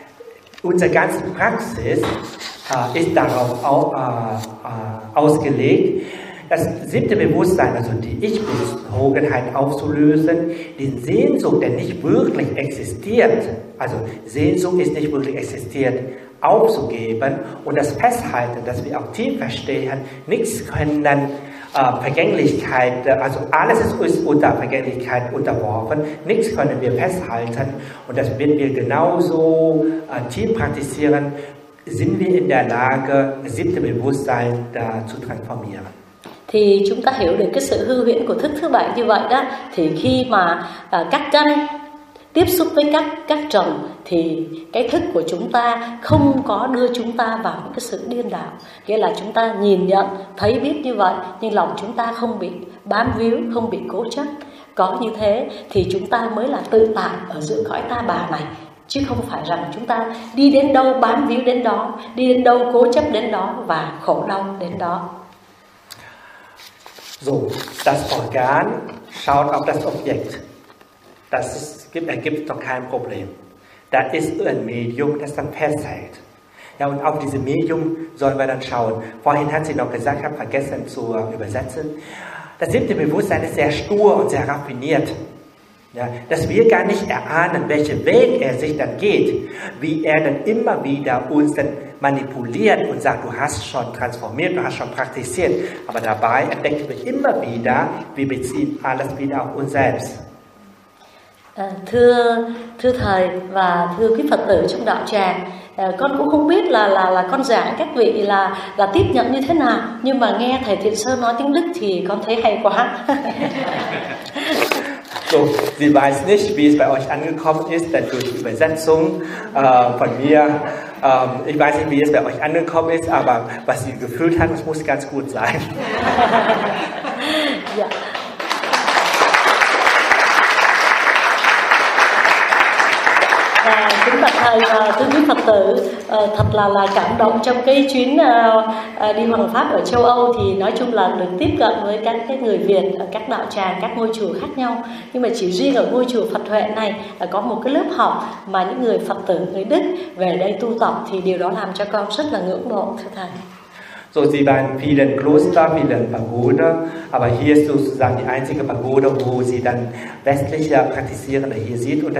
C: unsere ganze Praxis äh, ist darauf au, äh, äh, ausgelegt, das siebte Bewusstsein, also die Ich-Bezogenheit aufzulösen, den Sehnsucht, der nicht wirklich existiert, also Sehnsucht ist nicht wirklich existiert, aufzugeben und das Festhalten, dass wir auch tief verstehen, nichts können dann äh, Vergänglichkeit, also alles ist unter Vergänglichkeit unterworfen, nichts können wir festhalten und das wenn wir genauso äh, tief praktizieren, sind wir in der Lage, das siebte Bewusstsein da zu transformieren.
B: Thì chúng ta hiểu được cái sự hư huyễn của thức thứ bảy như vậy đó, thì khi mà uh, các căn tiếp xúc với các các trần thì cái thức của chúng ta không có đưa chúng ta vào những cái sự điên đảo. Nghĩa là chúng ta nhìn nhận, thấy biết như vậy, nhưng lòng chúng ta không bị bám víu, không bị cố chấp. Có như thế thì chúng ta mới là tự tại ở giữa cõi ta bà này, chứ không phải rằng chúng ta đi đến đâu bám víu đến đó, đi đến đâu cố chấp đến đó và khổ đau đến đó.
C: So, das Organ schaut auf das Objekt. Das ist, gibt, ergibt noch kein Problem. Da ist ein Medium, das dann festhält. Ja, und auf dieses Medium sollen wir dann schauen. Vorhin hat sie noch gesagt, ich habe vergessen zu übersetzen. Das siebte Bewusstsein ist sehr stur und sehr raffiniert. Ja, dass wir gar nicht erahnen, welchen Weg er sich dann geht, wie er dann immer wieder uns dann manipuliert und sagt, du hast schon transformiert, du hast schon praktiziert, aber dabei entdecken wir immer wieder, wir beziehen alles wieder auf uns selbst.
B: À, thưa thưa thầy và thưa quý Phật tử trong đạo tràng, à, con cũng không biết là là là con giảng các vị là là tiếp nhận như thế nào, nhưng mà nghe thầy Thiện Sơn nói tiếng Đức thì con thấy hay quá.
C: So, sie weiß nicht, wie es bei euch angekommen ist, denn durch die Übersetzung äh, von mir, ähm, ich weiß nicht, wie es bei euch angekommen ist, aber was sie gefühlt hat, das muss ganz gut sein.
B: Ja. À, kính bạch thầy và thưa quý Phật tử, à, thật là là cảm động trong cái chuyến à, à, đi hoằng pháp ở châu Âu, thì nói chung là được tiếp cận với các cái người Việt ở các đạo tràng, các ngôi chùa khác nhau. Nhưng mà chỉ riêng ở ngôi chùa Phật Huệ này là có một cái lớp học mà những người Phật tử người Đức về đây tu tập, thì điều đó làm cho con rất là ngưỡng mộ, thưa thầy.
C: So, sie waren in vielen Kloster, vielen Pagode, aber hier ist sozusagen die einzige Pagode, wo sie dann westliche Praktizierende hier sieht und das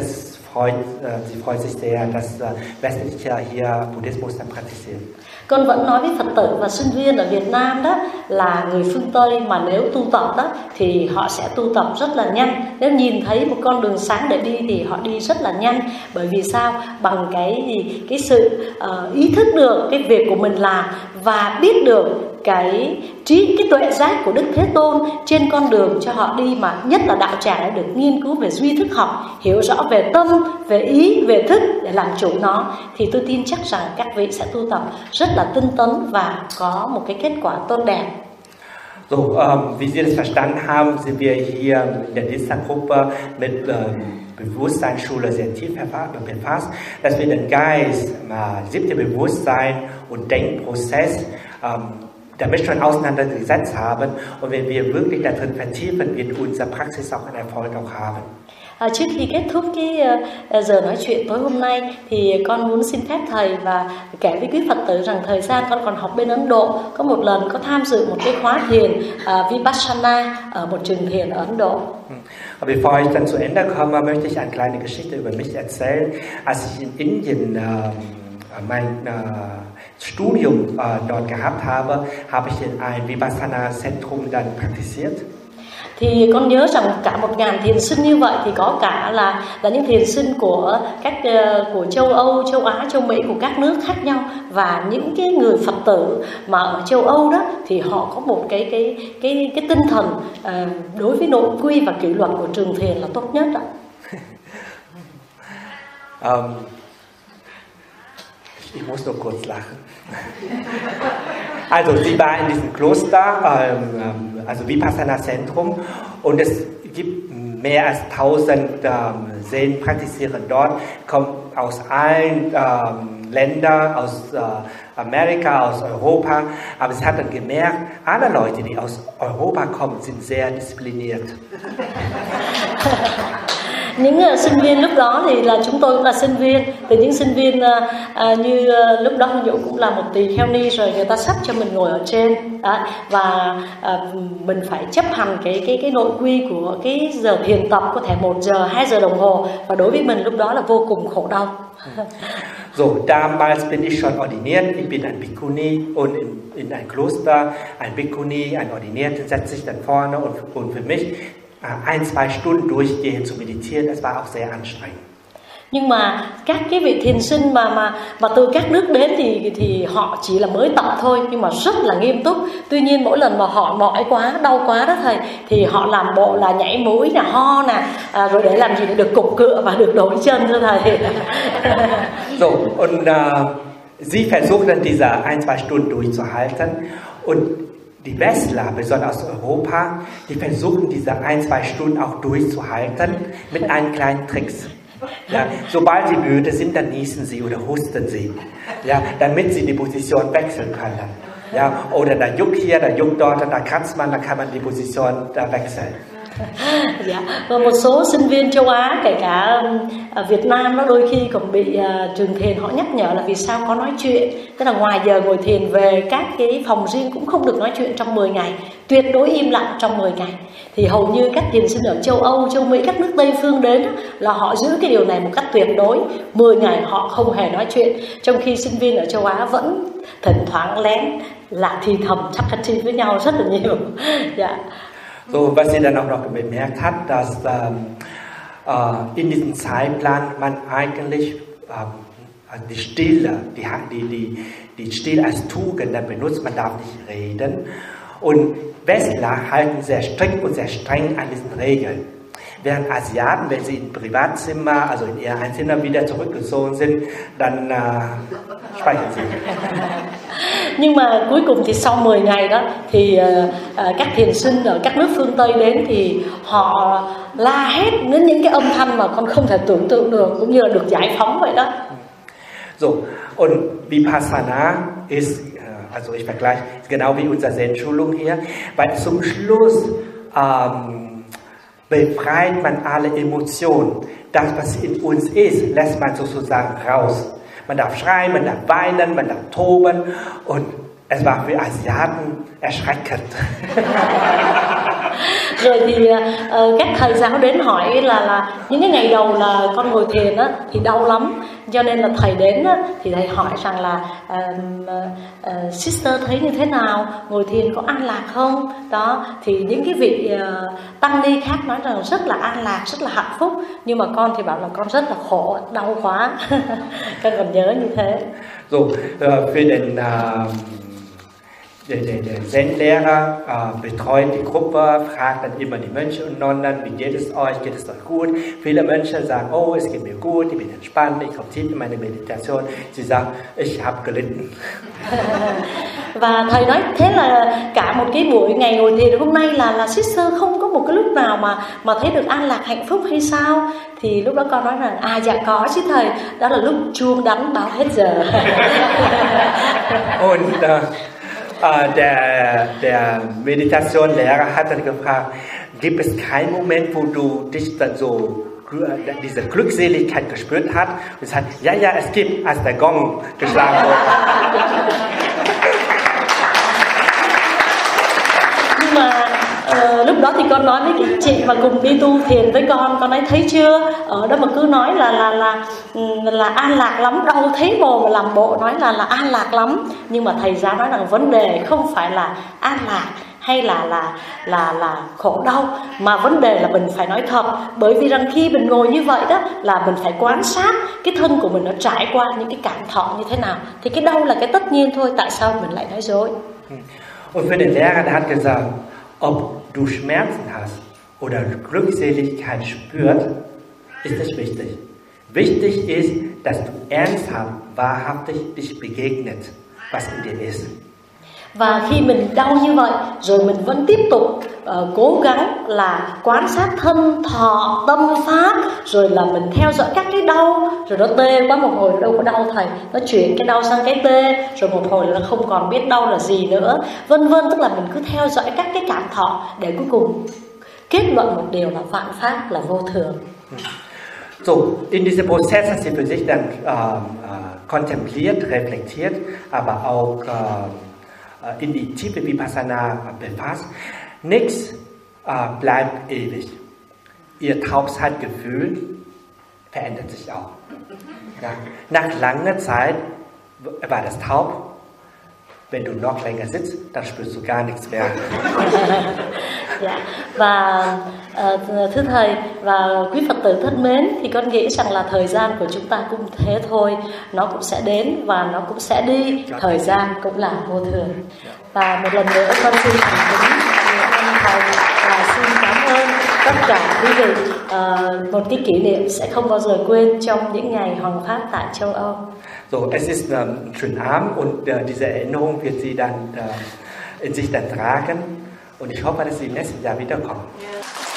C: freut, uh, sie freut sich sehr, dass uh, Westliche hier Buddhismus dann praktizieren.
B: Con vẫn nói với Phật tử và sinh viên ở Việt Nam đó là người phương Tây mà nếu tu tập đó thì họ sẽ tu tập rất là nhanh. Nếu nhìn thấy một con đường sáng để đi thì họ đi rất là nhanh. Bởi vì sao? Bằng cái gì? Cái sự uh, ý thức được cái việc của mình làm và biết được cái trí cái tuệ giác của Đức Thế Tôn trên con đường cho họ đi, mà nhất là đạo tràng đã được nghiên cứu về duy thức học, hiểu rõ về tâm, về ý, về thức để làm chủ nó, thì tôi tin chắc rằng các vị sẽ tu tập rất là tinh tấn và có một cái kết quả tốt đẹp.
C: So, ähm, wie Sie das verstanden haben, sind wir hier in der Dienstagruppe mit ähm, Bewusstseinsschule sehr tief befasst, dass wir den Geist, äh, siebte Bewusstsein und Denkprozess ähm, damit schon auseinandergesetzt haben, und wenn wir wirklich darin vertiefen, wird unsere Praxis auch einen Erfolg auch haben.
B: À, trước khi kết thúc cái uh, giờ nói chuyện tối hôm nay thì con muốn xin phép thầy và kể với quý Phật tử rằng thời gian con còn học bên Ấn Độ, có một lần có tham dự một cái khóa thiền uh, Vipassana ở một trường thiền ở Ấn Độ.
C: Bevor ich dann zu Ende komme, möchte ich eine kleine Geschichte über mich erzählen. Als ich in Indien uh, mein uh, Studium uh, dort gehabt habe, habe ich in ein Vipassana-Zentrum dann praktiziert.
B: Thì con nhớ rằng cả một ngàn thiền sinh như vậy thì có cả là là những thiền sinh của các uh, của châu Âu, châu Á, châu Mỹ, của các nước khác nhau, và những cái người Phật tử mà ở châu Âu đó thì họ có một cái cái cái cái tinh thần uh, đối với nội quy và kỷ luật của trường thiền là tốt nhất đó.
C: um, ich muss nur kurz lachen. Also sie war in diesem Kloster, ähm, also Vipassana-Zentrum, und es gibt mehr als tausend ähm, Zen-Praktizierer dort, kommen aus allen ähm, Ländern, aus äh, Amerika, aus Europa, aber sie hat dann gemerkt, alle Leute, die aus Europa kommen, sind sehr diszipliniert.
B: Những uh, sinh viên lúc đó thì là chúng tôi cũng là sinh viên, thì những sinh viên uh, uh, như uh, lúc đó Hương Dũng cũng là một tỳ kheo ni rồi, người ta sắp cho mình ngồi ở trên đó, và uh, mình phải chấp hành cái cái cái nội quy của cái giờ thiền tập, có thể một giờ, hai giờ đồng hồ, và đối với mình lúc đó là vô cùng khổ đau.
C: So, damals bin ich schon ordiniert, ich bin ein Bhikkhuni, und in, in ein Kloster, ein Bhikkhuni, ein Ordinierter setzt sich dann vorne, und, und für mich ein, zwei Stunden durchgehend zu meditieren, das war auch sehr anstrengend.
B: Nhưng mà các cái vị thiền sinh mà mà mà từ các nước đến thì thì họ chỉ là mới tập thôi, nhưng mà rất là nghiêm túc. Tuy nhiên mỗi lần mà họ mỏi quá, đau quá đó thầy, thì họ làm bộ là nhảy mũi, là ho nè, à, rồi để làm gì để được cục cựa và được đổi chân thưa thầy.
C: So, und uh, sie versuchen diese ein, zwei Stunden durchzuhalten, und die Westler, besonders aus Europa, die versuchen diese ein, zwei Stunden auch durchzuhalten mit einem kleinen Tricks. Ja, sobald sie müde sind, dann niesen sie oder husten sie, ja, damit sie die Position wechseln können. Ja, oder da juckt hier, da juckt dort, da kratzt man, da kann man die Position da wechseln.
B: Dạ. Và một số sinh viên châu Á, kể cả ở Việt Nam, nó đôi khi còn bị uh, trường thiền họ nhắc nhở là vì sao có nói chuyện, tức là ngoài giờ ngồi thiền về các cái phòng riêng cũng không được nói chuyện trong mười ngày, tuyệt đối im lặng trong mười ngày. Thì hầu như các thiền sinh ở châu Âu, châu Mỹ, các nước Tây phương đến là họ giữ cái điều này một cách tuyệt đối, mười ngày họ không hề nói chuyện, trong khi sinh viên ở châu Á vẫn thỉnh thoảng lén là thì thầm chắc chắn với nhau rất là nhiều. Dạ.
C: So, was sie dann auch noch bemerkt hat, dass ähm, äh, in diesem Zeitplan man eigentlich ähm, die Stille, die, die, die, die Stille als Tugend dann benutzt, man darf nicht reden. Und Westler halten sehr strikt und sehr streng an diesen Regeln. Während Asiaten, wenn sie im Privatzimmer, also in ihr Einzimmer wieder zurückgezogen sind, dann äh, sprechen sie.
B: Nhưng mà cuối cùng thì sau mười ngày đó thì uh, uh, các thiền sinh ở các nước phương Tây đến thì họ la hét đến những cái âm thanh mà con không thể tưởng tượng được, cũng như là được giải phóng vậy đó.
C: So, und Vipassana ist, uh, also ich vergleiche genau wie unsere Zen-Schulung hier, weil zum Schluss ähm, befreit man alle Emotionen. Das, was in uns ist, lässt man sozusagen raus. Man darf schreien, man darf weinen, man darf toben, und es war für Asiaten erschreckend.
B: Rồi thì uh, các thầy giáo đến hỏi là là những cái ngày đầu là con ngồi thiền á thì đau lắm, cho nên là thầy đến á, thì thầy hỏi rằng là uh, uh, sister thấy như thế nào, ngồi thiền có an lạc không? Đó thì những cái vị uh, tăng ni khác nói rằng rất là an lạc, rất là hạnh phúc, nhưng mà con thì bảo là con rất là khổ, đau quá. Con còn nhớ như thế.
C: So, uh, für den uh, Der, der, der Zen-Lehrer äh, betreut die Gruppe, fragt dann immer die Mönche und Nonnen, wie geht es euch, geht es euch gut? Viele Mönche sagen, oh, es geht mir gut, ich bin entspannt, ich habe Zeit in meine Meditation. Sie sagen, ich habe gelitten.
B: Và thầy nói thế là cả một cái buổi ngày ngồi thiền hôm nay là là sister không có một cái lúc nào mà mà thấy được an lạc hạnh phúc hay sao? Thì lúc đó con nói rằng à dạ có chứ thầy, đó là lúc chuông đánh báo hết giờ.
C: Und uh, Uh, der, der Meditationslehrer hat dann gefragt, gibt es keinen Moment, wo du dich dann so diese Glückseligkeit gespürt hast? Und er sagt, ja, ja, es gibt, als der Gong geschlagen wurde.
B: Nhưng mà uh, lúc đó thì con nói với cái chị mà cùng đi tu thiền với con, con ấy thấy chưa? Ở đó mà cứ nói là là là là an lạc lắm, đâu thấy bồ mà làm bộ nói là là an lạc lắm. Nhưng mà thầy giáo nói rằng vấn đề không phải là an lạc hay là là là là khổ đau, mà vấn đề là mình phải nói thật, bởi vì rằng khi mình ngồi như vậy đó là mình phải quan sát cái thân của mình nó trải qua những cái cảm thọ như thế nào, thì cái đau là cái tất nhiên thôi, tại sao mình lại nói dối?
C: Und für den Lehrer, der hat gesagt, ob du Schmerzen hast oder Glückseligkeit spürst, ist nicht wichtig. Wichtig ist, dass du ernsthaft, wahrhaftig dich begegnet, was in dir ist.
B: Và khi mình đau như vậy, rồi mình vẫn tiếp tục uh, cố gắng là quan sát thân, thọ, tâm, pháp, rồi là mình theo dõi các cái đau, rồi nó tê quá một hồi đâu có đau thầy, nó chuyển cái đau sang cái tê, rồi một hồi là nó không còn biết đau là gì nữa, vân vân. Tức là mình cứ theo dõi các cái cảm thọ để cuối cùng kết luận một điều là vạn pháp là vô thường.
C: So, in diesem Prozess hat sie für sich dann äh, äh, kontempliert, reflektiert, aber auch äh, in die tiefe Vipassana befasst. Nichts äh, bleibt ewig. Ihr Taubheitsgefühl verändert sich auch. Ja. Nach langer Zeit war das taub. Wenn du noch länger sitzt, dann spürst du gar nichts mehr.
B: Dạ. Và uh, thưa thầy và quý Phật tử thân mến, thì con nghĩ rằng là thời gian của chúng ta cũng thế thôi, nó cũng sẽ đến và nó cũng sẽ đi, thời gian cũng là vô thường. Và một lần nữa con xin thành kính ơn thầy và xin cảm ơn tất cả quý vị. Uh, một cái kỷ niệm sẽ không bao giờ quên trong những ngày hoằng pháp tại châu Âu.
C: So, es ist ähm, ein schöner Abend und äh, diese Erinnerung wird sie dann äh, in sich dann tragen und ich hoffe, dass sie im nächsten Jahr wiederkommen. Yeah.